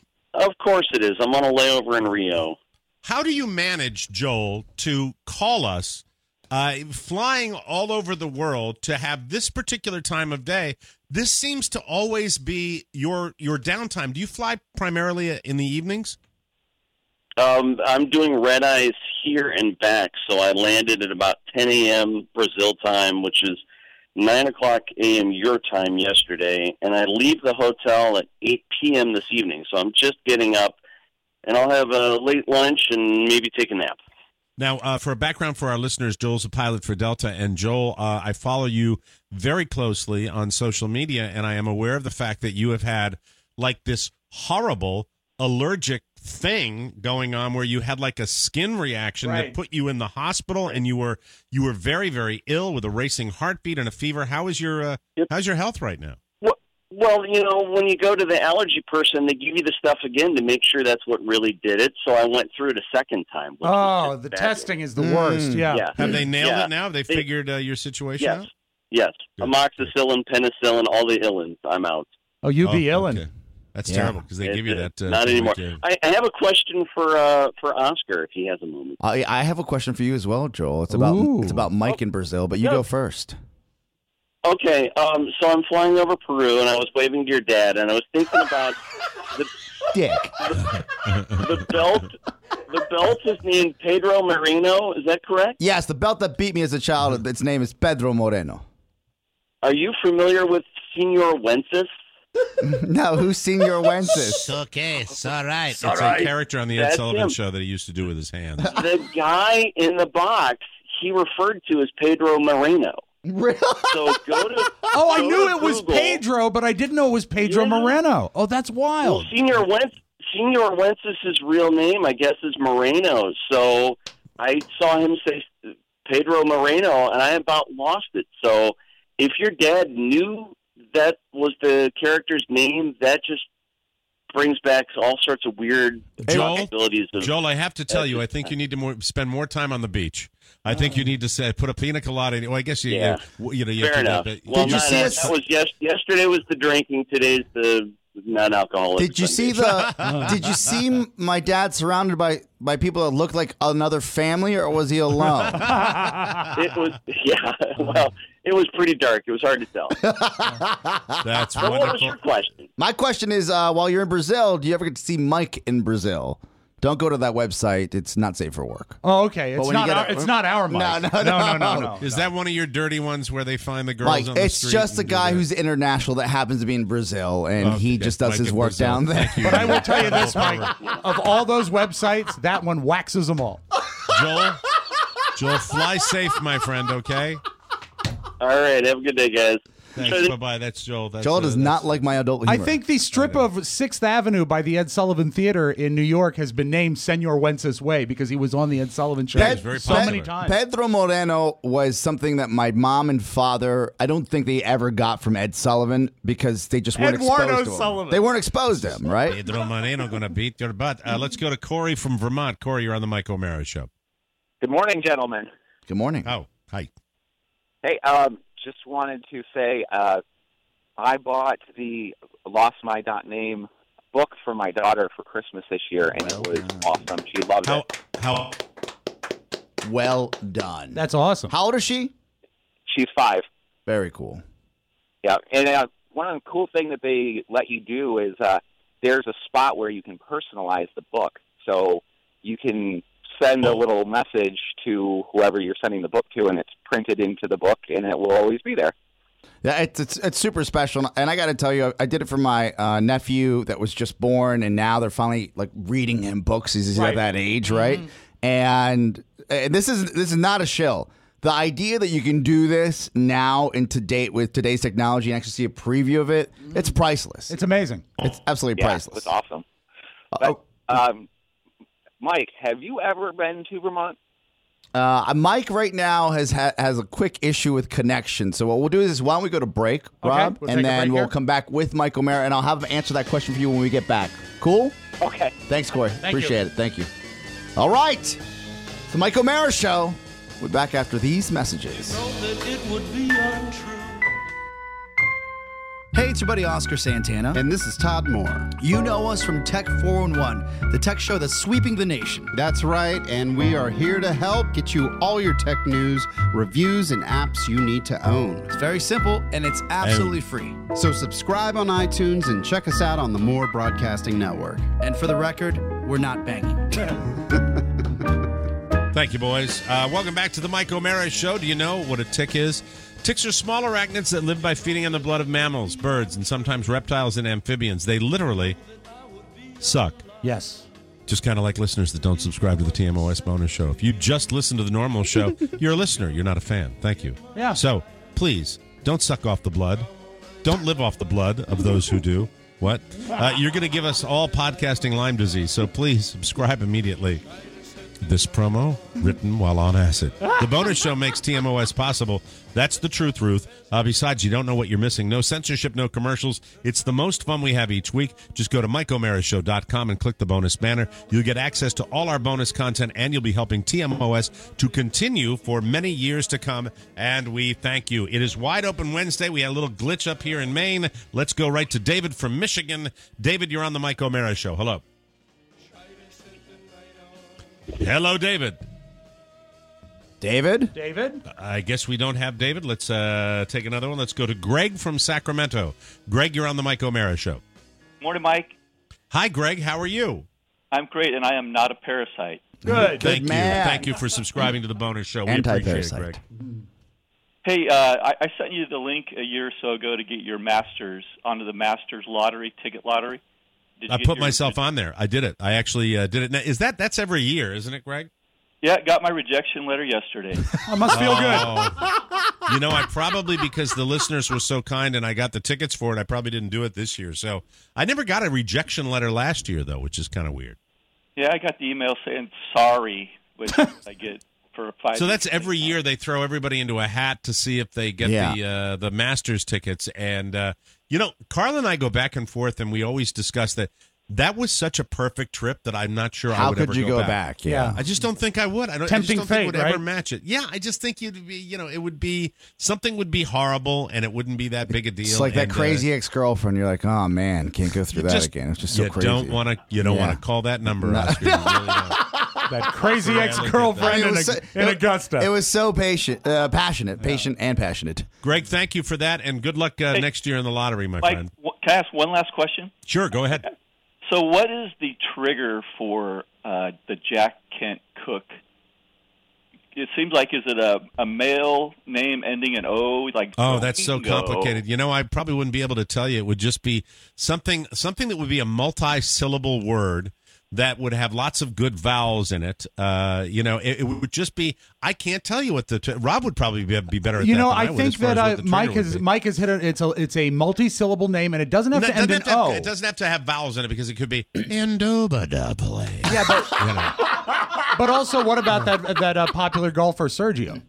Of course it is. I'm on a layover in Rio. How do you manage, Joel, to call us flying all over the world to have this particular time of day? This seems to always be your downtime. Do you fly primarily in the evenings? I'm doing red eyes here and back, so I landed at about 10 a.m. Brazil time, which is 9 o'clock a.m. your time yesterday, and I leave the hotel at 8 p.m. this evening. So I'm just getting up, and I'll have a late lunch and maybe take a nap. Now, for a background for our listeners, Joel's a pilot for Delta, and Joel, I follow you very closely on social media, and I am aware of the fact that you have had like this horrible allergic thing going on where you had like a skin reaction that put you in the hospital, and you were very, very ill with a racing heartbeat and a fever. How is your how's your health right now? Well, when you go to the allergy person, they give you the stuff again to make sure that's what really did it. So I went through it a second time. Oh, the testing is the worst. Yeah. Have they nailed it now? Have they figured your situation out? Yes. Amoxicillin, penicillin, all the illins. I'm out. Oh, you be illin. Okay. That's terrible because they give you that. Not anymore. I have a question for Oscar if he has a moment. I have a question for you as well, Joel. It's about Mike in Brazil, but you go first. Okay, so I'm flying over Peru, and I was waving to your dad, and I was thinking about the dick. The belt. The belt is named Pedro Moreno. Is that correct? Yes, the belt that beat me as a child. Its name is Pedro Moreno. Are you familiar with Senor Wences? No, who's Senor Wences? It's okay, it's all right. It's a character on the Ed Sullivan Show that he used to do with his hands. The guy in the box he referred to as Pedro Moreno. Really? So go to. Oh, I knew it was Pedro, but I didn't know it was Pedro Moreno. Oh, that's wild. Well, Senor Wences' real name, I guess, is Moreno. So I saw him say Pedro Moreno, and I about lost it. So if your dad knew that was the character's name, that just brings back all sorts of weird possibilities. Joel, I have to tell you, I think you need to spend more time on the beach. I think you need to put a pina colada in. Well, I guess you know. Fair enough. Well, Did you see us? That was yesterday was the drinking. Today's the non-alcoholic. Did you see Did you see my dad surrounded by people that looked like another family, or was he alone? It was, yeah. Well, it was pretty dark. It was hard to tell. That's so wonderful. What was your question? My question is, while you're in Brazil, do you ever get to see Mike in Brazil? Don't go to that website. It's not safe for work. Oh, okay. It's not our Mike. No. Is that one of your dirty ones where they find the girls on the street? It's just a guy who's international that happens to be in Brazil, and he just does his work down there. But I will tell you this, Mike. Of all those websites, that one waxes them all. Joel, fly safe, my friend, okay? All right. Have a good day, guys. Thanks. Bye-bye. That's Joel. Joel does not like my adult humor. I think the strip of 6th Avenue by the Ed Sullivan Theater in New York has been named Senor Wences Way because he was on the Ed Sullivan Show so many times. Pedro Moreno was something that my mom and father, I don't think they ever got from Ed Sullivan because they just weren't exposed to him. Sullivan. They weren't exposed to him, right? Pedro Moreno going to beat your butt. Let's go to Corey from Vermont. Corey, you're on the Mike O'Mara Show. Good morning, gentlemen. Good morning. Oh, hi. Hey, just wanted to say I bought the Lost My Name book for my daughter for Christmas this year, and it was awesome. She loved it. How well done. That's awesome. How old is she? She's 5. Very cool. Yeah, and one of the cool things that they let you do is there's a spot where you can personalize the book. So you can send a little message to whoever you're sending the book to, and it's printed into the book, and it will always be there. Yeah, it's super special, and I got to tell you, I did it for my nephew that was just born, and now they're finally like reading him books. He's at that age, right? And this is not a shill. The idea that you can do this now with today's technology and actually see a preview of it, it's priceless. It's amazing. It's absolutely priceless. It's awesome. But, Mike, have you ever been to Vermont? Mike right now has a quick issue with connection. So what we'll do is, why don't we go to break, Rob, we'll and then we'll come back with Mike O'Mara, and I'll have him answer that question for you when we get back. Cool? Okay. Thanks, Corey. Appreciate it. Thank you. All right. It's the Mike O'Mara Show. We're back after these messages. Hey, it's your buddy Oscar Santana. And this is Todd Moore. You know us from Tech 411, the tech show that's sweeping the nation. That's right, and we are here to help get you all your tech news, reviews, and apps you need to own. It's very simple, and it's absolutely free. So subscribe on iTunes and check us out on the Moore Broadcasting Network. And for the record, we're not banging. Thank you, boys. Welcome back to the Mike O'Mara Show. Do you know what a tick is? Ticks are small arachnids that live by feeding on the blood of mammals, birds, and sometimes reptiles and amphibians. They literally suck. Yes. Just kind of like listeners that don't subscribe to the TMOS bonus show. If you just listen to the normal show, you're a listener. You're not a fan. Thank you. Yeah. So, please, don't suck off the blood. Don't live off the blood of those who do. What? You're going to give us all podcasting Lyme disease, so please subscribe immediately. This promo, written while on acid. The bonus show makes TMOS possible. That's the truth, Ruth. Besides, you don't know what you're missing. No censorship, no commercials. It's the most fun we have each week. Just go to MikeO'MaraShow.com and click the bonus banner. You'll get access to all our bonus content, and you'll be helping TMOS to continue for many years to come, and we thank you. It is Wide Open Wednesday. We had a little glitch up here in Maine. Let's go right to David from Michigan. David, you're on the Mike O'Mara Show. Hello. Hello, David. David? I guess we don't have David. Let's take another one. Let's go to Greg from Sacramento. Greg, you're on the Mike O'Mara Show. Morning, Mike. Hi, Greg. How are you? I'm great, and I am not a parasite. Good. Thank you. man. Thank you for subscribing to the bonus show. We appreciate it, Greg. Hey, I sent you the link a year or so ago to get your Masters onto the Masters lottery, ticket lottery. I put myself on there. I did it. I actually did it. Now, that's every year, isn't it, Greg? Yeah, got my rejection letter yesterday. I must feel good. You know, I probably, because the listeners were so kind and I got the tickets for it, I probably didn't do it this year. So I never got a rejection letter last year, though, which is kind of weird. Yeah, I got the email saying sorry, which I get for 5. So that's every year they throw everybody into a hat to see if they get the Masters tickets. And, Carl and I go back and forth, and we always discuss that was such a perfect trip that I'm not sure I would ever go back. How could you go back? Yeah. I just don't think I would. I just Tempting don't fate, think it would right? ever match it. Yeah, I just think you'd be, it would be, something would be horrible, and it wouldn't be that big a deal. It's like that crazy ex-girlfriend. You're like, oh, man, can't go through that again. It's just so crazy. You don't want to call that number, Oscar. You really don't. That crazy ex-girlfriend in Augusta. It was so passionate, patient and passionate. Greg, thank you for that, and good luck next year in the lottery, my Mike, friend. Can I ask one last question? Sure, go ahead. So what is the trigger for the Jack Kent Cook? It seems like, is it a male name ending in O? That's so complicated. I probably wouldn't be able to tell you. It would just be something that would be a multi-syllable word that would have lots of good vowels in it. It would just be, I can't tell you what Rob would probably be better at that than I think that Mike has hit it. It's a multi-syllable name, and it doesn't have to end in O. It doesn't have to have vowels in it, because it could be indubitably. Yeah, but also, what about that popular golfer, Sergio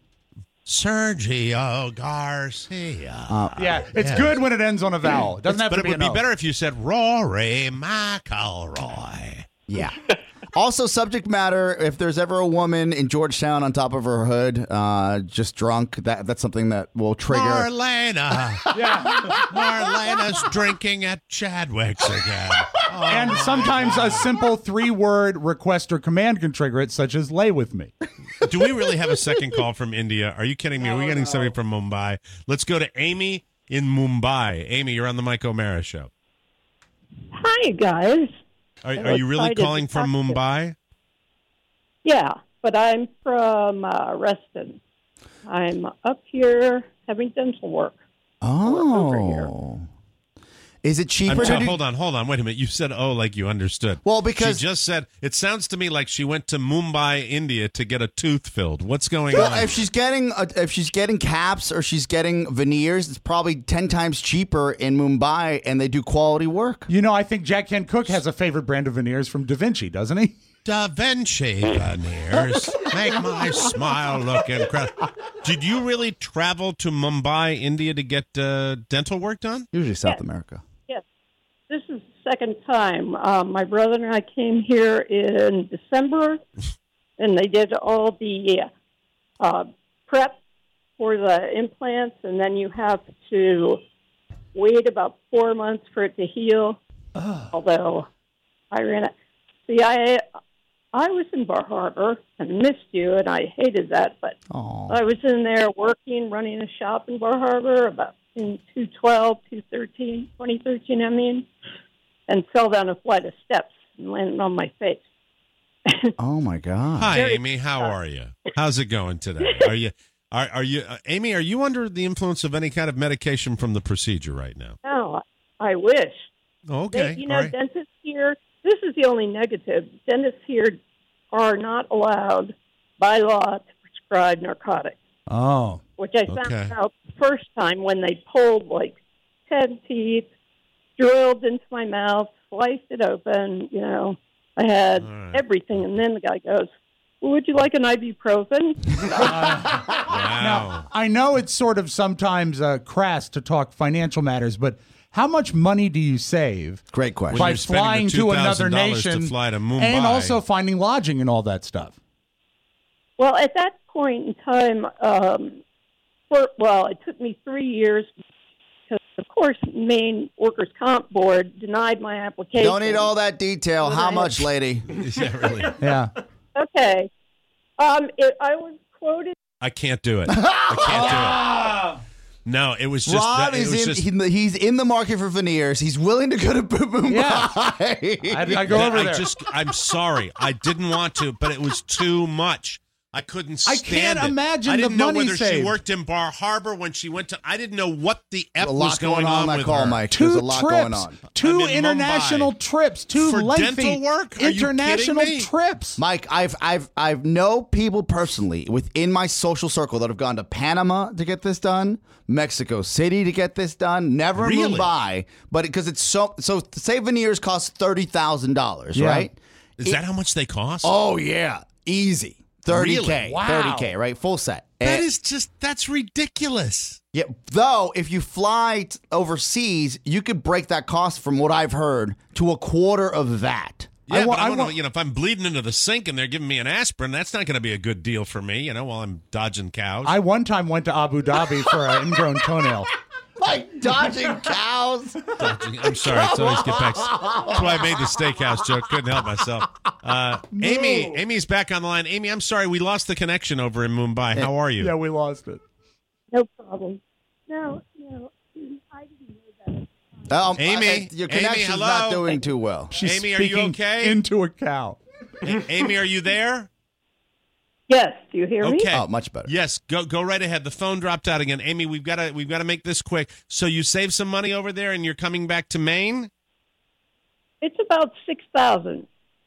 Garcia? It's good when it ends on a vowel. It doesn't have to be. But it would be better if you said Rory McIlroy. Yeah. Also, subject matter, if there's ever a woman in Georgetown on top of her hood, just drunk, that's something that will trigger. Marlena. Marlena's drinking at Chadwick's again. And sometimes a simple 3-word request or command can trigger it, such as lay with me. Do we really have a second call from India? Are you kidding me? Are we getting somebody from Mumbai? Let's go to Amy in Mumbai. Amy, you're on the Mike O'Mara Show. Hi, guys. Are you really calling from Mumbai? Yeah, but I'm from Reston. I'm up here having dental work. Oh. Is it cheaper to do? Hold on. Wait a minute. You said, like you understood. Well, because she just said, it sounds to me like she went to Mumbai, India to get a tooth filled. What's going on? If she's getting caps or she's getting veneers, it's probably 10 times cheaper in Mumbai, and they do quality work. I think Jack Kent Cook has a favorite brand of veneers from Da Vinci, doesn't he? Da Vinci veneers make my smile look incredible. Did you really travel to Mumbai, India to get dental work done? Usually South America. Yes. This is the second time. My brother and I came here in December, and they did all the prep for the implants, and then you have to wait about 4 months for it to heal. Although I ran it. See, I was in Bar Harbor and missed you, and I hated that. But I was in there working, running a shop in Bar Harbor about in 2013, and fell down a flight of steps and landed on my face. Oh, my God. Hi, Amy. How are you? How's it going today? Are you, Amy, are you under the influence of any kind of medication from the procedure right now? No, I wish. Oh, okay. Dentists here, this is the only negative. Dentists here are not allowed by law to prescribe narcotics. Oh. Which I found out the first time when they pulled 10 teeth, drilled into my mouth, sliced it open, I had everything. And then the guy goes, well, would you like an ibuprofen? Now, I know it's sort of sometimes crass to talk financial matters, but how much money do you save? Great question. By flying to another nation to fly to Mumbai. And also finding lodging and all that stuff? Well, at that point in time, it took me 3 years because, of course, Maine Workers' Comp Board denied my application. Don't need all that detail. How much, lady? Yeah, really. Yeah. Okay. I was quoted. I can't do it. I can't do it. No, it was just. Rob he's in the market for veneers. He's willing to go to Mumbai. Yeah. I go over there. I'm sorry. I didn't want to, but it was too much. I couldn't stand it. I can't imagine I didn't the know money whether saved. she worked in Bar Harbor when she went to. I didn't know what the F a lot was going on that with call, her. Mike. Two There's a lot trips, going on. Two international trips, two For lengthy dental work? Are you international kidding me? trips. Mike, I've know people personally within my social circle that have gone to Panama to get this done, Mexico City to get this done, never Really? Mumbai, but because it's so say veneers cost $30,000, right? Is that how much they cost? Oh yeah, easy. $30K. Really? Wow. $30K, right? Full set. That's ridiculous. Yeah, though, if you fly overseas, you could break that cost, from what I've heard, to a quarter of that. Yeah, but I want, if I'm bleeding into the sink and they're giving me an aspirin, that's not going to be a good deal for me, while I'm dodging cows. I one time went to Abu Dhabi for an ingrown toenail. Like dodging cows. I'm sorry. It's always get back. That's why I made the steakhouse joke. Couldn't help myself. Amy's back on the line. Amy, I'm sorry. We lost the connection over in Mumbai. How are you? Yeah, we lost it. No problem. No, I didn't know that. Amy, your connection's not doing too well. She's Amy, are you speaking okay? into a cow. Amy, are you there? Yes, do you hear me? Okay. Oh, much better. Yes, go right ahead. The phone dropped out again. Amy, we've got to make this quick. So you saved some money over there, and you're coming back to Maine? It's about $6,000.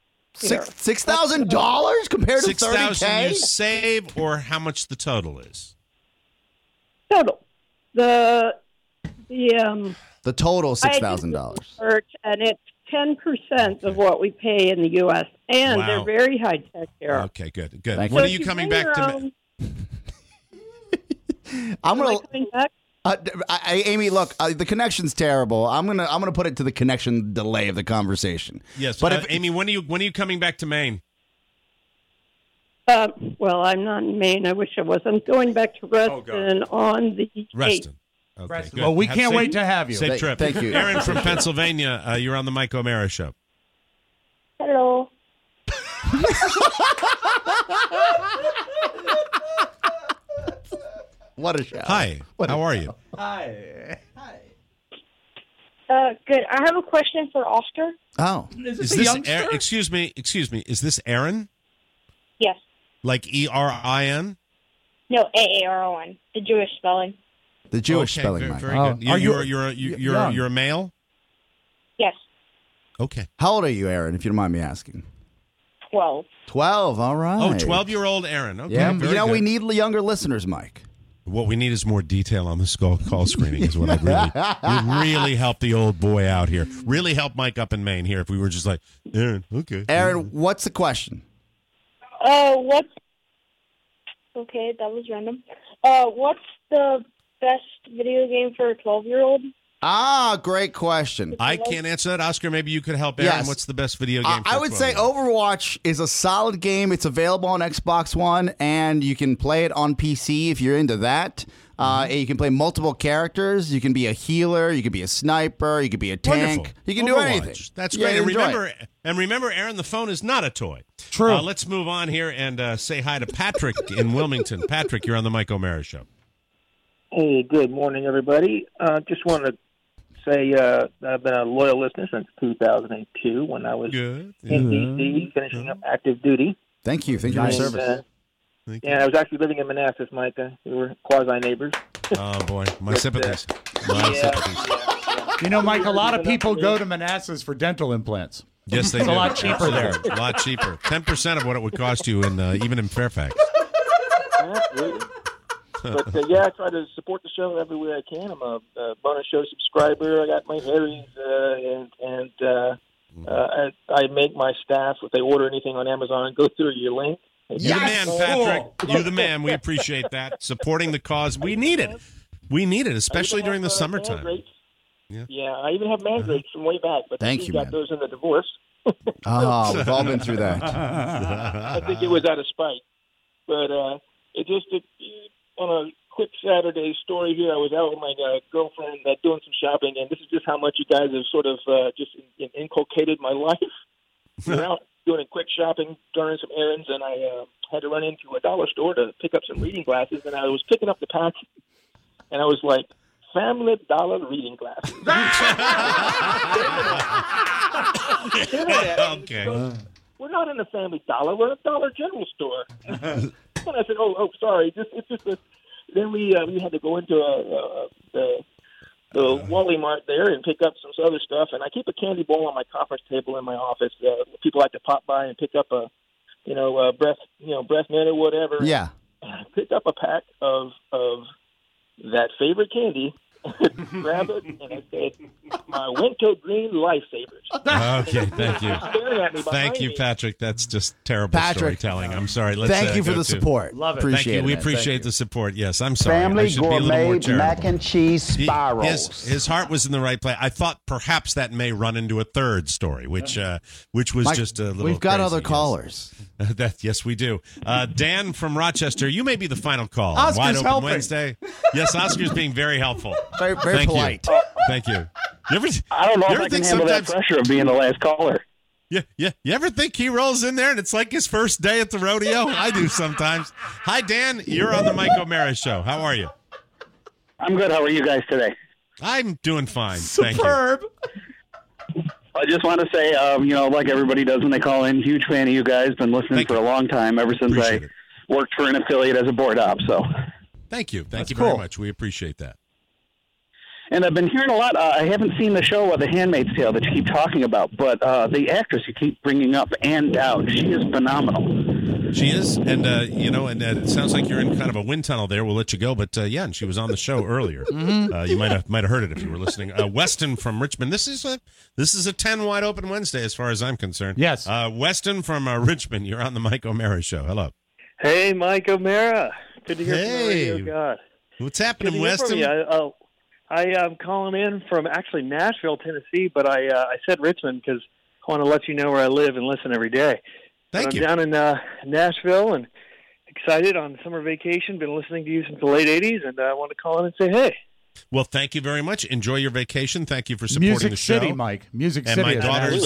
$6,000 compared to $6,000 you $30K? save, or how much the total is? Total. The total $6,000. And it's 10% of what we pay in the U.S. And Wow. they're very high tech here. Okay, good. Thank When you. are you coming back to Maine? I'm gonna. Coming back? Amy, look, the connection's terrible. I'm gonna put it to the connection delay of the conversation. Yes, but Amy, when are you coming back to Maine? Well, I'm not in Maine. I wish I was. I'm going back to Reston on the 8th. Reston. Okay, good. Well, we can't wait to have you. Safe trip. Thank you. Aaron from Pennsylvania, you're on the Mike O'Mara Show. Hello. What a show. Hi. How are you? Hi. Good. I have a question for Oscar. Oh. Is this a youngster? Excuse me. Is this Aaron? Yes. Like ERIN? No, AARON. The Jewish spelling. The Jewish Okay, spelling, very, Mike. very good. young? You're a male? Yes. Okay. How old are you, Aaron, if you don't mind me asking? 12. 12, all right. Oh, 12-year-old Aaron. Okay. Yeah, very we good. need younger listeners, Mike. What we need is more detail on this call screening is what I'd would really help the old boy out here. Really help Mike up in Maine here if we were just like, Aaron, okay. Aaron, what's the question? What? Okay, that was random. What's the best video game for a 12-year-old? Ah, great question. I can't answer that. Oscar, maybe you could help Aaron. Yes. What's the best video game for I a would say 12-year-old? Overwatch is a solid game. It's available on Xbox One, and you can play it on PC if you're into that. You can play multiple characters. You can be a healer. You can be a sniper. You can be a tank. Wonderful. You can do Overwatch. anything. That's Yeah, great. And enjoy remember, Aaron, the phone is not a toy. True. Let's move on here and say hi to Patrick in Wilmington. Patrick, you're on the Mike O'Mara Show. Hey, good morning, everybody. Just wanted to say I've been a loyal listener since 2002 when I was in D.C. finishing up active duty. Thank you. Thank you for your service. And I was actually living in Manassas, Mike. We were quasi-neighbors. Oh, boy. My sympathies. My sympathies. You know, Mike, a lot of people go to Manassas for dental implants. Yes, they it's do. a lot cheaper there. A lot cheaper. 10% of what it would cost you, even in Fairfax. Absolutely. But, I try to support the show every way I can. I'm a bonus show subscriber. I got my Harry's, I make my staff, if they order anything on Amazon, go through your link. You're the man, Patrick. You're the man. We appreciate that. Supporting the cause. We need it. We need it, especially during the summertime. Yeah, I even have mandrakes from way back, but Thank you you, got man. those in the divorce. Oh, we've all been through that. I think it was out of spite. But on a quick Saturday story here, I was out with my girlfriend doing some shopping, and this is just how much you guys have sort of just inculcated my life. We're out doing a quick shopping, running some errands, and I had to run into a dollar store to pick up some reading glasses, and I was picking up the pack, and I was like, Family Dollar reading glasses. Okay. We're not in a Family Dollar. We're in a Dollar General store. And I said, "Oh, sorry. It's just a." Then we had to go into the Wally Mart there and pick up some other stuff. And I keep a candy bowl on my conference table in my office. People like to pop by and pick up a breath mint or whatever. Yeah. I picked up a pack of that favorite candy. Grab it, and I said, my Winter Green lifesavers. Okay, thank you. Staring at me Thank behind you, me. Patrick. That's just terrible Patrick, storytelling. I'm sorry. Let's, thank you for go the to- support. Love it. Thank Appreciate you. it. We man. appreciate Thank the support. Yes, I'm sorry. Family I should be a little more gourmet charitable. mac and cheese He- spirals. His heart was in the right place. I thought perhaps that may run into a third story, which was Mike, just a little. We've got crazy, other yes. callers. Yes, we do. Dan from Rochester, you may be the final call. on Oscar's Wide Open helping. Wednesday. Yes, Oscar's being very helpful. Very Thank polite. You. Thank you. You ever, I don't know you if ever I can think handle that sometimes- pressure of being the last caller. Yeah. You ever think he rolls in there and it's like his first day at the rodeo? I do sometimes. Hi, Dan. You're on the Mike O'Mara Show. How are you? I'm good. How are you guys today? I'm doing fine. Thank you. Superb. I just want to say, like everybody does when they call in, huge fan of you guys. Been listening Thank for a long time, ever since Appreciate I it. worked for an affiliate as a board op. So, Thank you. Thank That's you very cool. much. We appreciate that. and I've been hearing a lot. I haven't seen the show The Handmaid's Tale that you keep talking about, but the actress you keep bringing up, Ann Dowd, she is phenomenal. She is, and it sounds like you're in kind of a wind tunnel there. We'll let you go, but and she was on the show earlier. You might have heard it if you were listening. Weston from Richmond. This is a 10 wide open Wednesday as far as I'm concerned. Yes. Weston from Richmond. You're on the Mike O'Mara Show. Hello. Hey, Mike O'Mara. Good to hear from the Hey. radio god. What's Good happening, to hear from Weston? you. I am calling in from actually Nashville, Tennessee, but I said Richmond because I want to let you know where I live and listen every day. Thank you. I'm down in Nashville and excited on summer vacation. Been listening to you since the late 80s, and I want to call in and say hey. Well, thank you very much. Enjoy your vacation. Thank you for supporting Music the show. City, Mike. Music And City.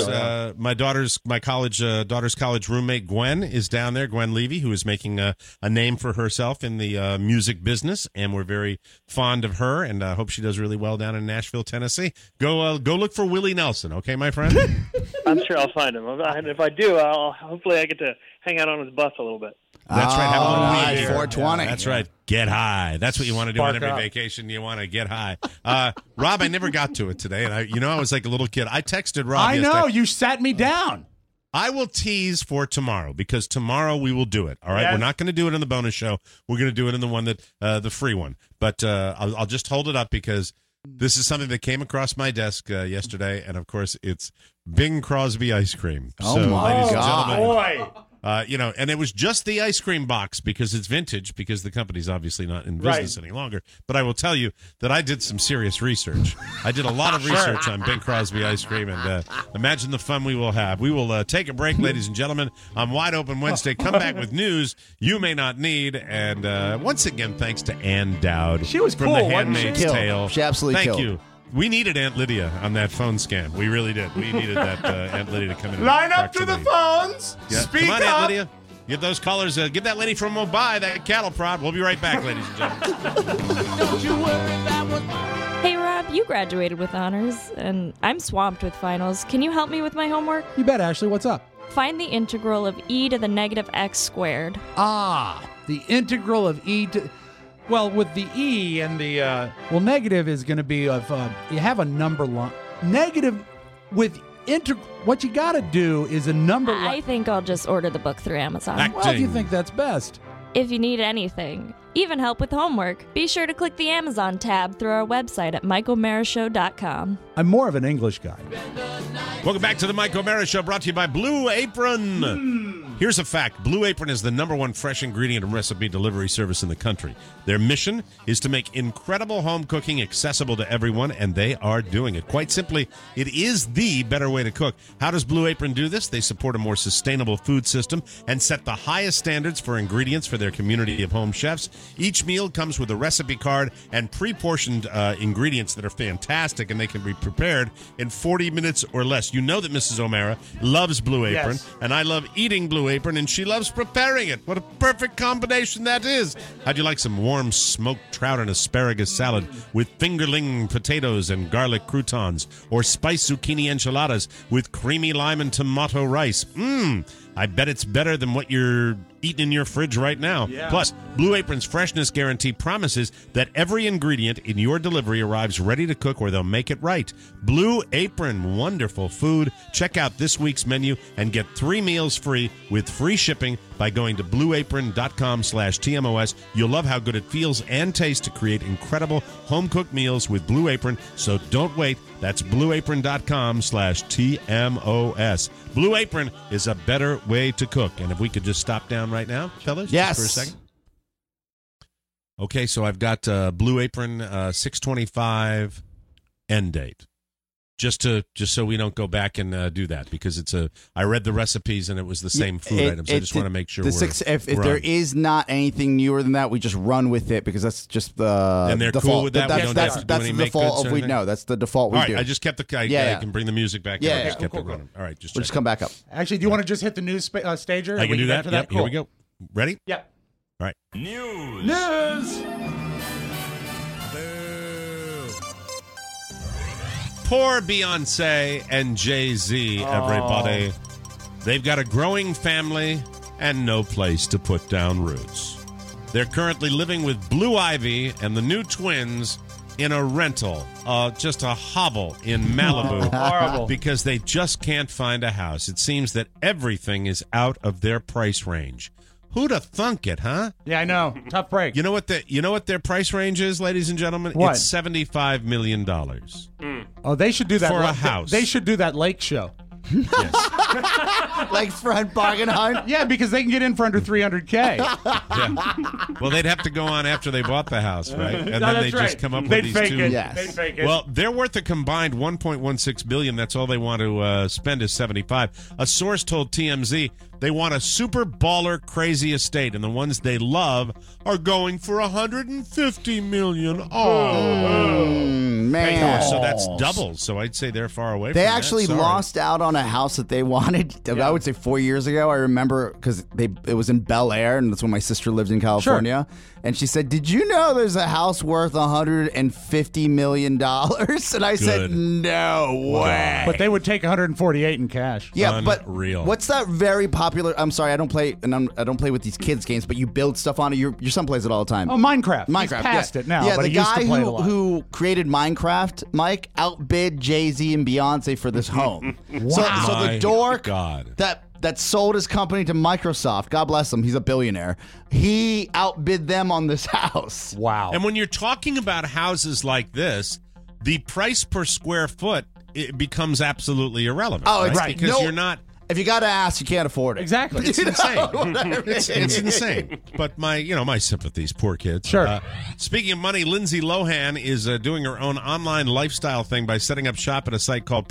my daughter's daughter's college roommate Gwen is down there. Gwen Levy, who is making a name for herself in the music business, and we're very fond of her. And I hope she does really well down in Nashville, Tennessee. Go look for Willie Nelson, okay, my friend. I'm sure I'll find him. And if I do, hopefully I get to hang out on his bus a little bit. That's right. Have a little nice. weed here. 420. Yeah, that's right. Get high. That's what you want to do on Spark every up. vacation. You want to get high. Rob, I never got to it today, and I was like a little kid. I texted Rob. I know. yesterday. You sat me down. I will tease for tomorrow because tomorrow we will do it. All right, Yes. we're not going to do it in the bonus show. We're going to do it in the one that the free one. But I'll just hold it up because this is something that came across my desk yesterday, and of course it's Bing Crosby ice cream. Oh, so, my ladies and God. gentlemen, Boy. and it was just the ice cream box because it's vintage because the company's obviously not in business any longer. But I will tell you that I did some serious research. I did a lot of research on Bing Crosby ice cream, and imagine the fun we will have. We will take a break, ladies and gentlemen, on Wide Open Wednesday. Come back with news you may not need. And once again, thanks to Ann Dowd. She was from cool, The wasn't she? Handmaid's Killed. Tale. She absolutely Thank killed. you. We needed Aunt Lydia on that phone scan. We really did. We needed that Aunt Lydia to come in. and Line up to the proximity. phones. Yeah. Speak Come on, up. Aunt Lydia. Give those callers, give that lady from Mumbai that cattle prod. We'll be right back, ladies and gentlemen. Don't you worry, that was Hey, Rob, you graduated with honors, and I'm swamped with finals. Can you help me with my homework? You bet, Ashley. What's up? Find the integral of e to the negative x squared. The integral of e to... Well, with the e and the... negative is going to be of... you have a number line. Negative with integral... What you got to do is a number line. I think I'll just order the book through Amazon. Well, if you think that's best. If you need anything, even help with homework, be sure to click the Amazon tab through our website at michaelmarishow.com. I'm more of an English guy. Welcome back to the Mike O'Mara Show, brought to you by Blue Apron. Here's a fact. Blue Apron is the #1 fresh ingredient and recipe delivery service in the country. Their mission is to make incredible home cooking accessible to everyone, and they are doing it. Quite simply, it is the better way to cook. How does Blue Apron do this? They support a more sustainable food system and set the highest standards for ingredients for their community of home chefs. Each meal comes with a recipe card and pre-portioned ingredients that are fantastic, and they can be prepared in 40 minutes or less. You know that Mrs. O'Mara loves Blue Apron, Yes. and I love eating Blue Apron, and she loves preparing it. What a perfect combination that is. How'd you like some warm smoked trout and asparagus salad with fingerling potatoes and garlic croutons, or spiced zucchini enchiladas with creamy lime and tomato rice? I bet it's better than what you're eating in your fridge right now. Yeah. Plus, Blue Apron's freshness guarantee promises that every ingredient in your delivery arrives ready to cook, or they'll make it right. Blue Apron, wonderful food. Check out this week's menu and get 3 meals free with free shipping by going to blueapron.com/TMOS. You'll love how good it feels and tastes to create incredible home-cooked meals with Blue Apron, so don't wait. That's blueapron.com/TMOS. Blue Apron is a better way to cook. And if we could just stop down right now, fellas, Yes. just for a second. Okay, so I've got Blue Apron 6/25 end date. Just so we don't go back and do that, because I read the recipes and it was the same food items. I just want to make sure if there is not anything newer than that, we just run with it, because that's just the and they're default. cool with that. We don't have to do that's any the make default goods of or we anything? know. That's the default we All right, do. I just kept I can bring the music back. Yeah, I just kept cool. it running. All right, We'll just come back up. Actually, do you want to just hit the news stager? I and can we do get that. to Yep, Cool. here we go. Ready? Yeah. All right. News. Poor Beyonce and Jay-Z, everybody. They've got a growing family and no place to put down roots. They're currently living with Blue Ivy and the new twins in a rental, just a hovel in Malibu. Horrible. Because they just can't find a house. It seems that everything is out of their price range. Who'd have thunk it, huh? Yeah, I know. Tough break. You know what their price range is, ladies and gentlemen? What? It's $75 million. Oh, they should do that For a house. They should do that lake show. Like Fred Bargain Hunt? Yeah, because they can get in for under $300K. Yeah. Well, they'd have to go on after they bought the house, right? And No, then that's they'd right. just come up They'd with these fake two. it. Yes. They'd fake it. Well, they're worth a combined $1.16 billion. That's all they want to spend is $75. A source told TMZ they want a super baller, crazy estate, and the ones they love are going for $150 million. Man. So that's double. So I'd say they're far away. They from actually that. Sorry. lost out on a house that they wanted. I would say 4 years ago. I remember because it was in Bel Air, and that's when my sister lived in California. Sure. And she said, "Did you know there's a house worth $150 million?" And I said, "No way." But they would take 148 in cash. Yeah, Unreal. but what's that very popular? I'm sorry, I don't play, I don't play with these kids games. But you build stuff on it. Your son plays it all the time. Oh, Minecraft. He's Minecraft. past it now. Yeah, but the he used guy to play it a lot. who created Minecraft, Mike, outbid Jay-Z and Beyonce for this home. So My the dork God. that sold his company to Microsoft, God bless him, he's a billionaire. He outbid them on this house. Wow. And when you're talking about houses like this, the price per square foot it becomes absolutely irrelevant. Oh, right? right. Because No. you're not. If you got to ask, you can't afford it. Exactly. It's insane. It's insane. But my sympathies, poor kids. Sure. Speaking of money, Lindsay Lohan is doing her own online lifestyle thing by setting up shop at a site called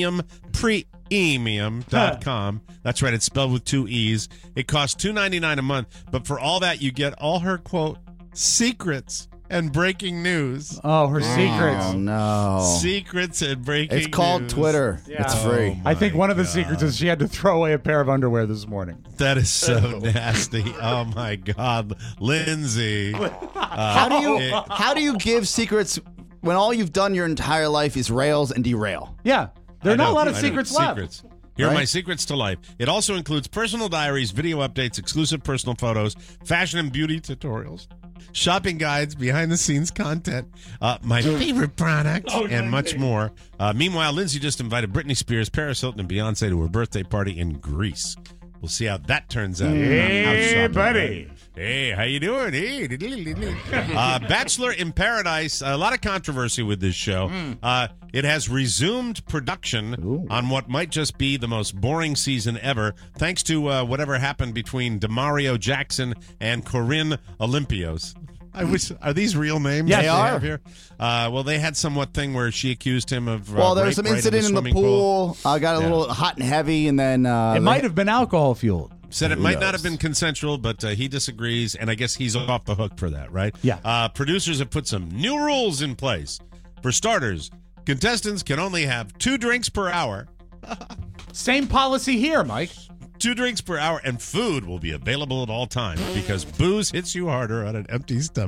Premium.com. That's right. It's spelled with 2 E's. It costs $2.99 a month. But for all that, you get all her, quote, secrets and breaking news. Oh, her secrets. Oh, no. Secrets and breaking It's called news. Twitter. Yeah. It's free. Oh, I think my one of the God. secrets is she had to throw away a pair of underwear this morning. That is so nasty. Oh, my God. Lindsay. How do you give secrets when all you've done your entire life is rails and derail? Yeah. There are not a lot of I know. secrets left. Secrets. Here are Right? my secrets to life. It also includes personal diaries, video updates, exclusive personal photos, fashion and beauty tutorials, shopping guides, behind-the-scenes content, my favorite products, and much more. Meanwhile, Lindsay just invited Britney Spears, Paris Hilton, and Beyonce to her birthday party in Greece. We'll see how that turns out. Hey, House shopping, buddy. right? Hey, how you doing? Hey, Bachelor in Paradise. A lot of controversy with this show. It has resumed production on what might just be the most boring season ever, thanks to whatever happened between Demario Jackson and Corinne Olympios. I wish. Are these real names? Yes, that they have are. Here? Well, they had somewhat thing where she accused him of. Well, there was rape some right incident in the swimming pool. Got a little hot and heavy, and then It might have been alcohol fueled. Said it Who might knows? not have been consensual, but he disagrees, and I guess he's off the hook for that, right? Yeah. Producers have put some new rules in place. For starters, contestants can only have 2 drinks per hour. Same policy here, Mike. 2 drinks per hour, and food will be available at all times because booze hits you harder on an empty stomach. Oh,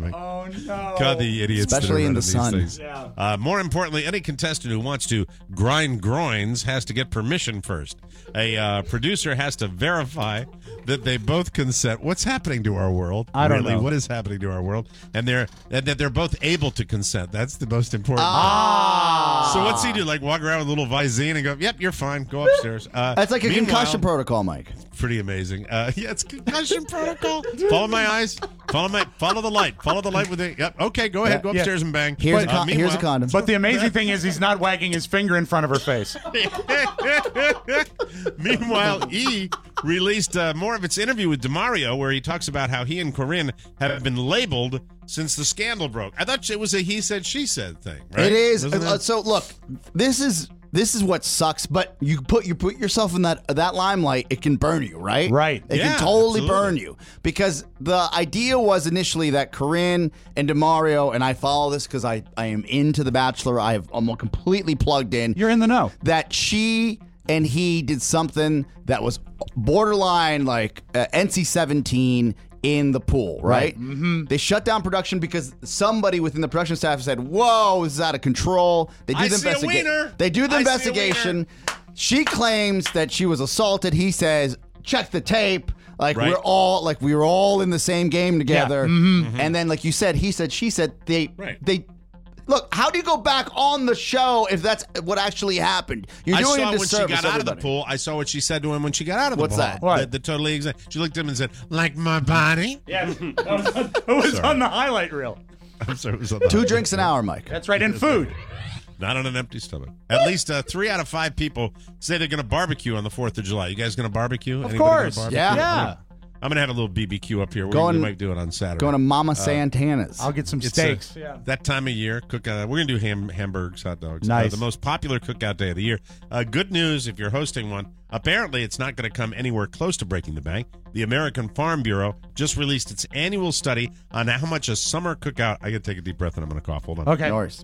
no. God, the idiots. Especially in the these sun. things. Yeah. More importantly, any contestant who wants to grind groins has to get permission first. A producer has to verify that they both consent. What's happening to our world? I don't know. What is happening to our world? And that they're both able to consent. That's the most important. So what's he do? Like walk around with a little Visine and go, "Yep, you're fine. Go upstairs." That's like a concussion protocol, Mike. Pretty amazing. Yeah, it's concussion protocol. Follow my eyes. Follow the light. Follow the light with it. Yep. Okay, go ahead. Go upstairs and bang. Here's a condom. But the amazing thing is he's not wagging his finger in front of her face. Meanwhile, E released more of its interview with DeMario, where he talks about how he and Corinne have been labeled since the scandal broke. I thought it was a he said, she said thing, right? It is. So look, this is what sucks, but you put yourself in that limelight, it can burn you, right? Right. It can totally burn you. Because the idea was initially that Corinne and DeMario, and I follow this because I am into The Bachelor, I'm completely plugged in. You're in the know. That she and he did something that was borderline like NC-17 in the pool, right? Mm-hmm. They shut down production because somebody within the production staff said, "Whoa, this is out of control." They do the investigation. She claims that she was assaulted. He says, "Check the tape." Like we were all in the same game together. Yeah. Mm-hmm. And then, like you said, he said, she said, they look. How do you go back on the show if that's what actually happened? You're doing a disservice. When she got out of the everybody. pool, I saw what she said to him when she got out of the pool. What's that? What? The totally exact. She looked at him and said, "Like my body." Yeah, it was on the highlight reel. I'm sorry, it was on the 2 drinks an hour, Mike. That's right, and food. Not on an empty stomach. At least 3 out of 5 people say they're going to barbecue on the 4th of July. You guys going to barbecue? Of Anybody gonna course. barbecue? Yeah. I'm going to have a little BBQ up here. We might do it on Saturday. Going to Mama Santana's. I'll get some steaks. That time of year, we're going to do hamburgers, hot dogs. Nice. The most popular cookout day of the year. Good news if you're hosting one. Apparently, it's not going to come anywhere close to breaking the bank. The American Farm Bureau just released its annual study on how much a summer cookout. I got to take a deep breath and I'm going to cough. Hold on. Okay. Norris.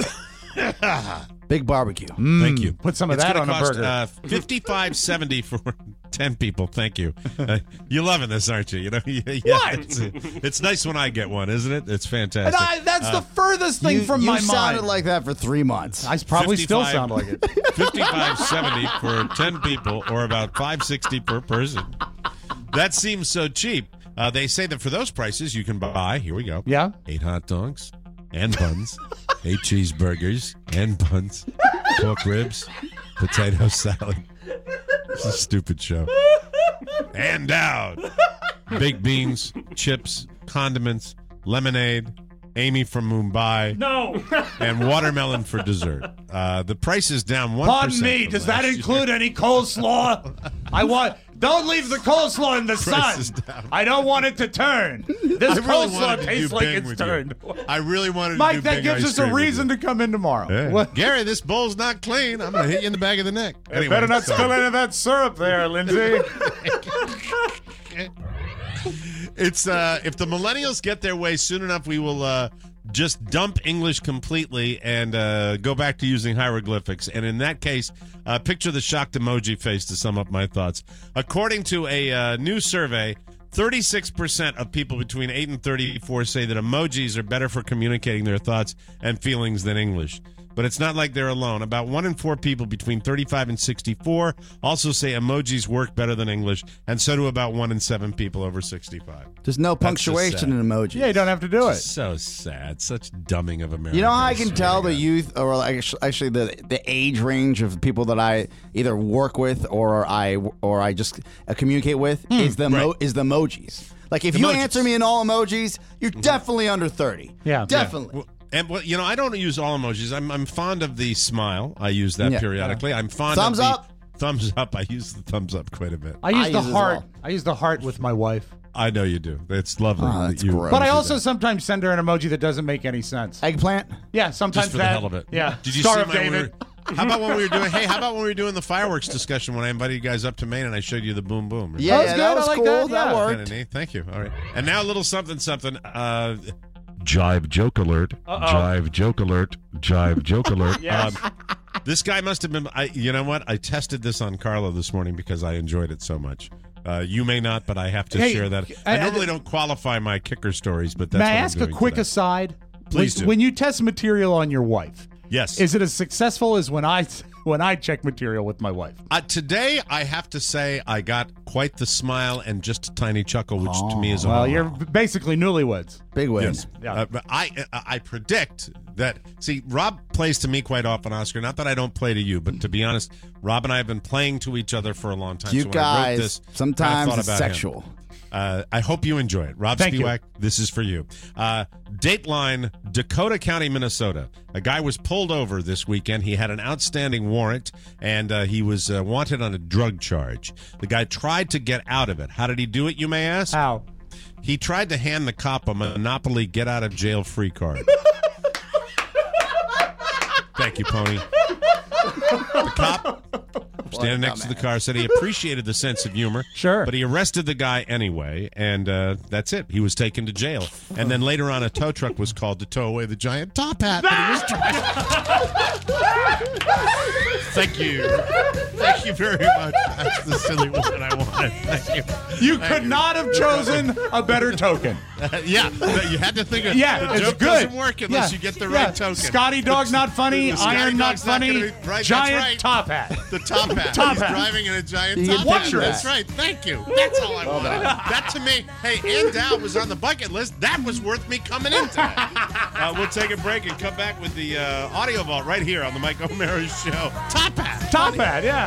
Big barbecue. Thank you. Put some of that on a burger. $55.70 for 10 people. Thank you. You're loving this, aren't you? You know, What? It's nice when I get one, isn't it? It's fantastic. And that's the furthest thing from my mind. You sounded like that for 3 months. I probably still sound like it. $55.70 for 10 people, or about $5.60 per person. That seems so cheap. They say that for those prices, you can buy. Here we go. Yeah. 8 hot dogs and buns, 8 cheeseburgers and buns, pork ribs, potato salad. It's a stupid show. And out. Baked beans, chips, condiments, lemonade, Amy from Mumbai. No. And watermelon for dessert. The price is down 1%. Pardon me, from does that last include year. any coleslaw? Don't leave the coleslaw in the sun. is down. I don't want it to turn. This I really wanted coleslaw to tastes do like Bing it's with you. turned. I really wanted to Mike, do that Bing gives ice us a cream with reason you. to come in tomorrow. Yeah. What? Gary, this bowl's not clean. I'm going to hit you in the back of the neck. Anyway, Better not so- spill any of that syrup there, Lindsay. It's if the millennials get their way soon enough, we will just dump English completely and go back to using hieroglyphics. And in that case, picture the shocked emoji face to sum up my thoughts. According to a new survey, 36% of people between 8 and 34 say that emojis are better for communicating their thoughts and feelings than English. But it's not like they're alone. About 1 in 4 people between 35 and 64 also say emojis work better than English, and so do about 1 in 7 people over 65. There's no punctuation in emojis. Yeah, you don't have to do it. So sad. Such dumbing of America. You know how I can tell the youth, or actually the age range of people that I either work with or I just communicate with is the emojis. Like if you Emojis. answer me in all emojis, you're definitely under 30. Yeah, definitely. Well, and you know, I don't use all emojis. I'm fond of the smile. I use that periodically. I'm fond Thumbs of the up. Thumbs up. I use the thumbs up quite a bit. I use the use it as heart. well. I use the heart with my wife. I know you do. It's lovely. Oh, that that's you gross. But I do also that. sometimes send her an emoji that doesn't make any sense. Eggplant? Yeah, sometimes just for the that. hell of it. Yeah. Did you Star see of David. How about when we were doing? Hey, how about when we were doing the fireworks discussion when I invited you guys up to Maine and I showed you the boom boom? Yeah, That was good. that was I like cool. that, That yeah. worked. Kinda neat. Thank you. All right. And now a little something. Jive joke alert. Jive joke alert. Jive joke alert. Yes. This guy must have been. You know what? I tested this on Carlo this morning because I enjoyed it so much. You may not, but I have to share that. I normally don't qualify my kicker stories, but that's may what I I'm ask a doing quick today. aside? Please do. When you test material on your wife, yes, is it as successful as when I check material with my wife? Today, I have to say I got quite the smile and just a tiny chuckle, which to me is a well, hallmark. you're basically newlyweds. Big wins. Yes. But I predict that. See, Rob plays to me quite often, Oscar. Not that I don't play to you, but to be honest, Rob and I have been playing to each other for a long time. You so when I wrote guys, this, sometimes I thought it's about sexual. him. I hope you enjoy it. Rob Thank you. Spiewak, this is for you. Dateline, Dakota County, Minnesota. A guy was pulled over this weekend. He had an outstanding warrant, and he was wanted on a drug charge. The guy tried to get out of it. How did he do it, you may ask? How? He tried to hand the cop a Monopoly get-out-of-jail-free card. Thank you, Pony. The cop, standing next to the car, said he appreciated the sense of humor. Sure. But he arrested the guy anyway, and that's it. He was taken to jail. And then later on, a tow truck was called to tow away the giant top hat that he was driving. Thank you. Thank you very much. That's the silly one I wanted. Thank you. You could not have chosen a better token. Yeah, you had to think of Yeah, the it's joke good. doesn't work unless Yeah, you get the yeah. right token. Scotty Dog not funny, The Scotty Iron not Dog's funny, gonna be- right, that's giant right. top hat. The top hat. Top He's hat. driving in a giant You top can hat. picture That's that. right. Thank you. That's all I wanted. That to me, hey, Ann Dow was on the bucket list. That was worth me coming in today. We'll take a break and come back with the audio vault right here on the Mike O'Mara Show. Top hat. Top hat, yeah.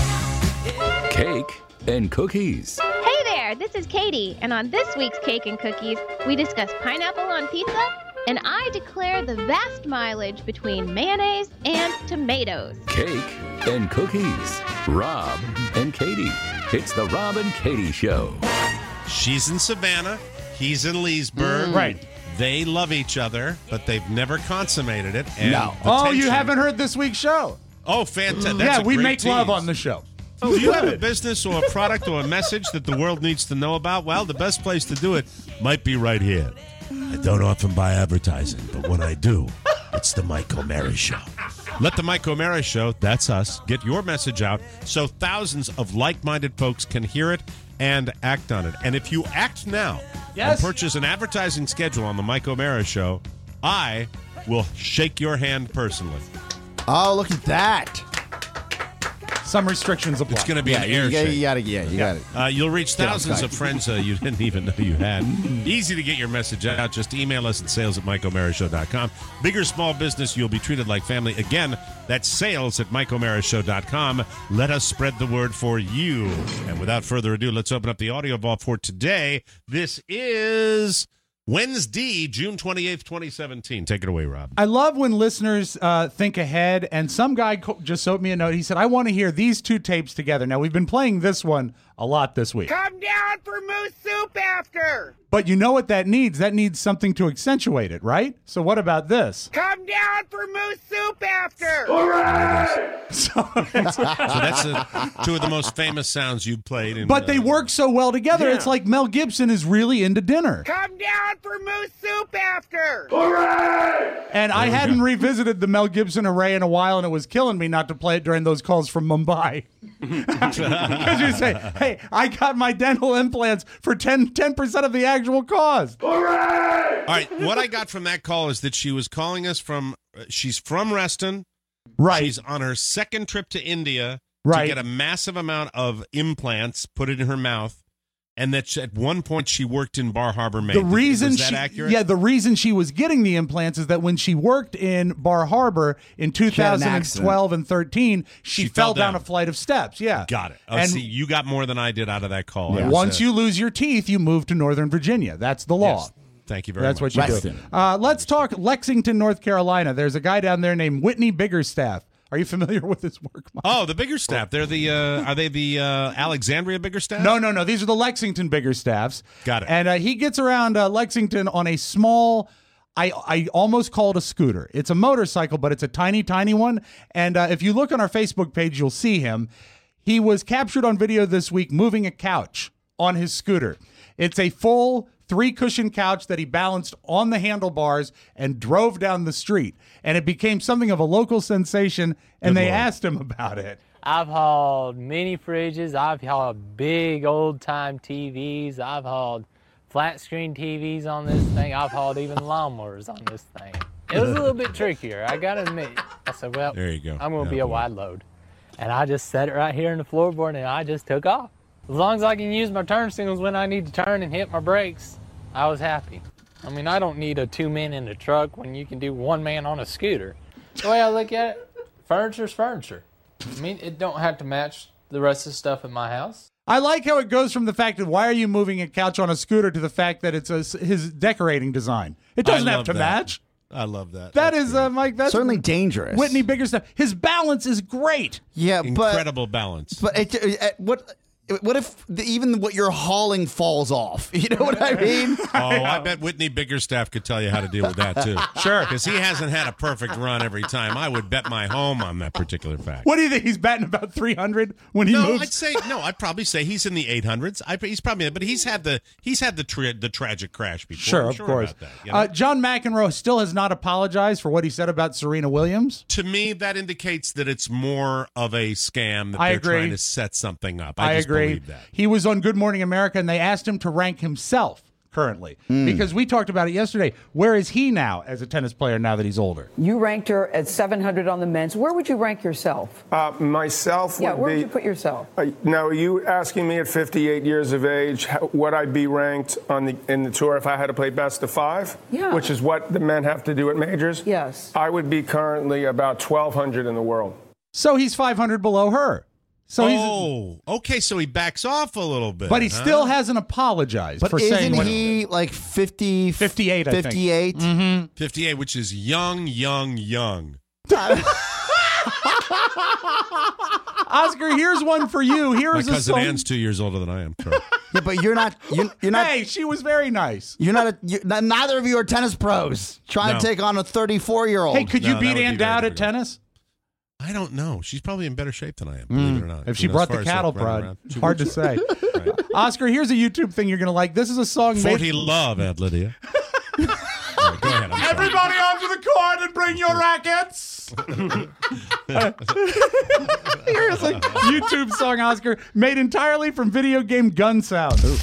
Cake and cookies. Hey there, this is Katie, and on this week's Cake and Cookies, we discuss pineapple on pizza, and I declare the vast mileage between mayonnaise and tomatoes. Cake and cookies. Rob and Katie. It's the Rob and Katie Show. She's in Savannah. He's in Leesburg. Right. They love each other, but they've never consummated it. And No. the Oh, you tension- haven't heard this week's show? Oh, fantastic. Yeah, we great make love tease. on the show. Do you have a business or a product or a message that the world needs to know about? Well, the best place to do it might be right here. I don't often buy advertising, but when I do, it's the Mike O'Mara Show. Let the Mike O'Mara Show, that's us, get your message out so thousands of like-minded folks can hear it and act on it. And if you act now Yes. and purchase an advertising schedule on the Mike O'Mara Show, I will shake your hand personally. Oh, look at that. Some restrictions apply. It's going to be Yeah, an air you shake. got it. You'll reach Get on thousands Skype. of friends you didn't even know you had. Easy to get your message out. Just email us at sales@MikeO'MaraShow.com. Big or small business, you'll be treated like family. Again, that's sales@MikeO'MaraShow.com. Let us spread the word for you. And without further ado, let's open up the audio vault for today. This is Wednesday, June 28th, 2017. Take it away, Rob. I love when listeners think ahead, and some guy just sent me a note. He said, I want to hear these two tapes together. Now, we've been playing this one a lot this week. Come down for moose soup after. But you know what that needs? That needs something to accentuate it, right? So what about this? Come down for moose soup after. So that's two of the most famous sounds you've played. In, but they work so well together. Yeah. It's like Mel Gibson is really into dinner. Come down for moose soup after. And I hadn't revisited the Mel Gibson array in a while, and it was killing me not to play it during those calls from Mumbai. Because you say, hey, I got my dental implants for 10% of the actual cost. All right, what I got from that call is that she was calling us from, she's from Reston. Right. She's on her second trip to India Right. to get a massive amount of implants put in her mouth. And that at one point she worked in Bar Harbor, Maine. The reason is that accurate? the reason she was getting the implants is that when she worked in Bar Harbor in 2012 and 13, she fell down a flight of steps. Yeah, Got it. Oh, And see, you got more than I did out of that call. I was, once you lose your teeth, you move to Northern Virginia. That's the law. Yes. Thank you very That's much. what you do. Let's talk Lexington, North Carolina. There's a guy down there named Whitney Biggerstaff. Are you familiar with his work, Mike? Oh, the Biggerstaff. They're the are they the Alexandria Biggerstaff? No. These are the Lexington Biggerstaffs. Got it. And he gets around Lexington on a small, I almost call it a scooter. It's a motorcycle, but it's a tiny, tiny one. And if you look on our Facebook page, you'll see him. He was captured on video this week moving a couch on his scooter. It's a full 3-cushion couch that he balanced on the handlebars and drove down the street. And it became something of a local sensation, and they asked him about it. I've hauled mini fridges. I've hauled big old-time TVs. I've hauled flat-screen TVs on this thing. I've hauled even lawnmowers on this thing. It was a little bit trickier, I gotta admit. I said, well, there you go. I'm gonna be a wide load. And I just set it right here in the floorboard and I just took off. As long as I can use my turn signals when I need to turn and hit my brakes, I was happy. I mean, I don't need a 2 man in the truck when you can do 1 man on a scooter. The way I look at it, furniture's furniture. I mean, it don't have to match the rest of the stuff in my house. I like how it goes from the fact that why are you moving a couch on a scooter to the fact that it's his decorating design. It doesn't have to match. I love that. That is, Mike, that's certainly dangerous. Whitney Biggerstaff. His balance is great. Yeah, incredible balance. But what if even what you're hauling falls off? You know what I mean? I bet Whitney Biggerstaff could tell you how to deal with that, too. Sure. Because he hasn't had a perfect run every time. I would bet my home on that particular fact. What do you think? He's batting about 300 when he moves? I'd probably say he's in the 800s. He's probably, but he's had the tragic crash before. Sure, of course. About that, you know? John McEnroe still has not apologized for what he said about Serena Williams. To me, that indicates that it's more of a scam that they're trying to set something up. I agree. Believe that. He was on Good Morning America, and they asked him to rank himself currently because we talked about it yesterday. Where is he now as a tennis player now that he's older? You ranked her at 700 on the men's. Where would you rank yourself? Myself where would you put yourself? Now, are you asking me at 58 years of age, would I be ranked in the tour if I had to play best of 5? Yeah. Which is what the men have to do at majors? Yes. I would be currently about 1,200 in the world. So he's 500 below her. So okay, so he backs off a little bit. But he still hasn't apologized for saying isn't he like 50, 58, I 58? think. Mm-hmm. 58, which is young. Oscar, here's one for you. Here's My cousin Ann's 2 years older than I am. Sorry. Yeah, but you're not. Hey, she was very nice. You're not. Neither of you are tennis pros trying to take on a 34-year-old. Hey, could you beat Ann Dowd at tennis? I don't know. She's probably in better shape than I am, believe it or not. If she brought the cattle prod, hard to say. Right. Oscar, here's a YouTube thing you're going to like. This is a song 40 Love, Aunt Lydia. Right, go ahead. Everybody onto the court and bring your rackets. Here's a YouTube song, Oscar, made entirely from video game gun sounds. Ooh.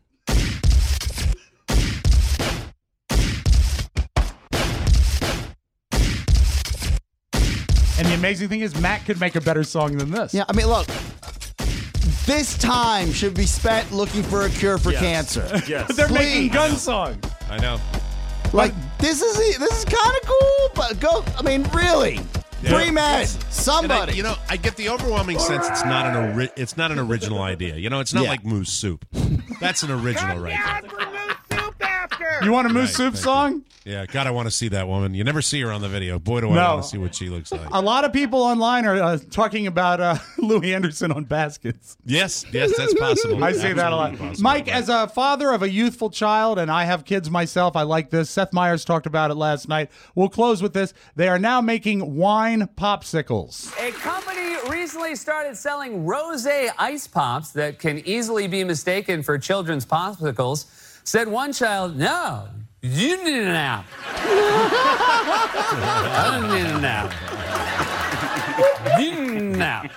And the amazing thing is, Matt could make a better song than this. Yeah, I mean, look, this time should be spent looking for a cure for cancer. Yes, they're making gun songs. I know. Like this is kind of cool, but really, pre-med, somebody. And I get the overwhelming sense it's not an original idea. It's not like Moose Soup. That's an original right there. You want a Moose Soup song? Yeah, God, I want to see that woman. You never see her on the video. Boy, do I want to see what she looks like. A lot of people online are talking about Louis Anderson on baskets. Yes, that's possible. I say that a lot. Possible. Mike, as a father of a youthful child, and I have kids myself, I like this. Seth Meyers talked about it last night. We'll close with this. They are now making wine popsicles. A company recently started selling rosé ice pops that can easily be mistaken for children's popsicles. Said one child, "No, you need a nap." I don't need a nap. You need a nap.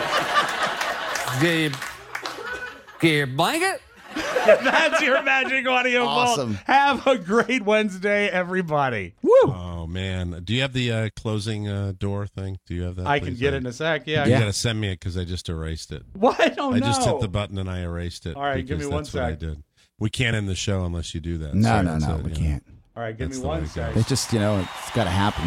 Get your blanket? That's your magic audio awesome. Vault. Have a great Wednesday, everybody. Woo! Oh, man. Do you have the closing door thing? Do you have that? I can get it in a sec, yeah. You got to send me it because I just erased it. What? I don't know. I just hit the button and I erased it. All right, give me one sec. What I did. We can't end the show unless you do that. No, we can't. All right, give me one sec. It's just, it's got to happen.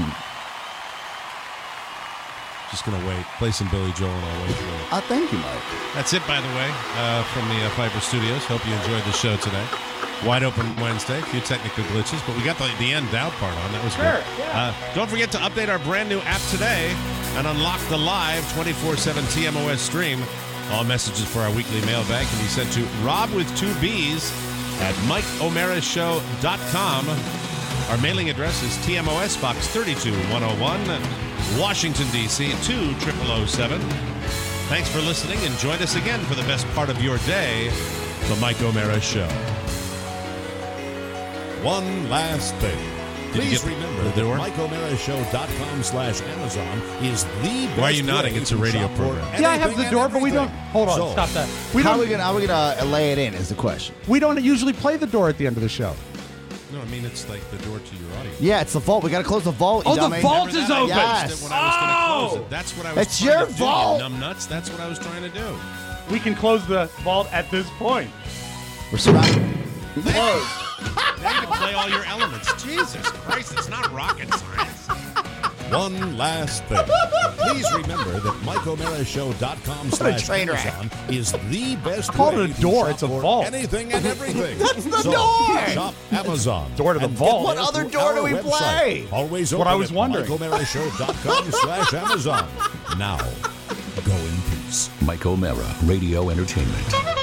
Just going to wait. Play some Billy Joel and I'll wait for it. Thank you, Mike. That's it, by the way, from the Piper Studios. Hope you enjoyed the show today. Wide open Wednesday. A few technical glitches, but we got the end out part on. That was great. Yeah. Don't forget to update our brand new app today and unlock the live 24/7 TMOS stream. All messages for our weekly mailbag can be sent to Rob with 2 B's at MikeOmaraShow.com. Our mailing address is TMOS Box 32101, Washington, D.C. 20007. Thanks for listening and join us again for the best part of your day, The Mike O'Mara Show. One last thing. Please remember that MikeO'MaraShow.com/Amazon is the best. Why are you nodding? way It's a to radio shop for program. Yeah, I have the anything door, and but we don't. everything. Hold on, So, stop that. How are we gonna lay it in? Is the question. We don't usually play the door at the end of the show. No, I mean it's like the door to your audience. Yeah, it's the vault. We got to close the vault. Oh, you the dummy. vault is open. Yes. When I was going to close it. That's what I was It's trying your to do, vault. you numbnuts. That's what I was trying to do. We can close the vault at this point. We're surrounded. Closed. Now you can play all your elements. Jesus Christ, it's not rocket science. One last thing. Please remember that MikeO'MaraShow.com/Amazon is the best call it way a to door. shop It's a for vault. anything and everything. That's the So, door. Shop Amazon. Door to the And get vault. What there other through door do our we website. play? Always What open I was at wondering. MikeO'MaraShow.com/Amazon. Now, go in peace. Mike O'Mara, Radio Entertainment.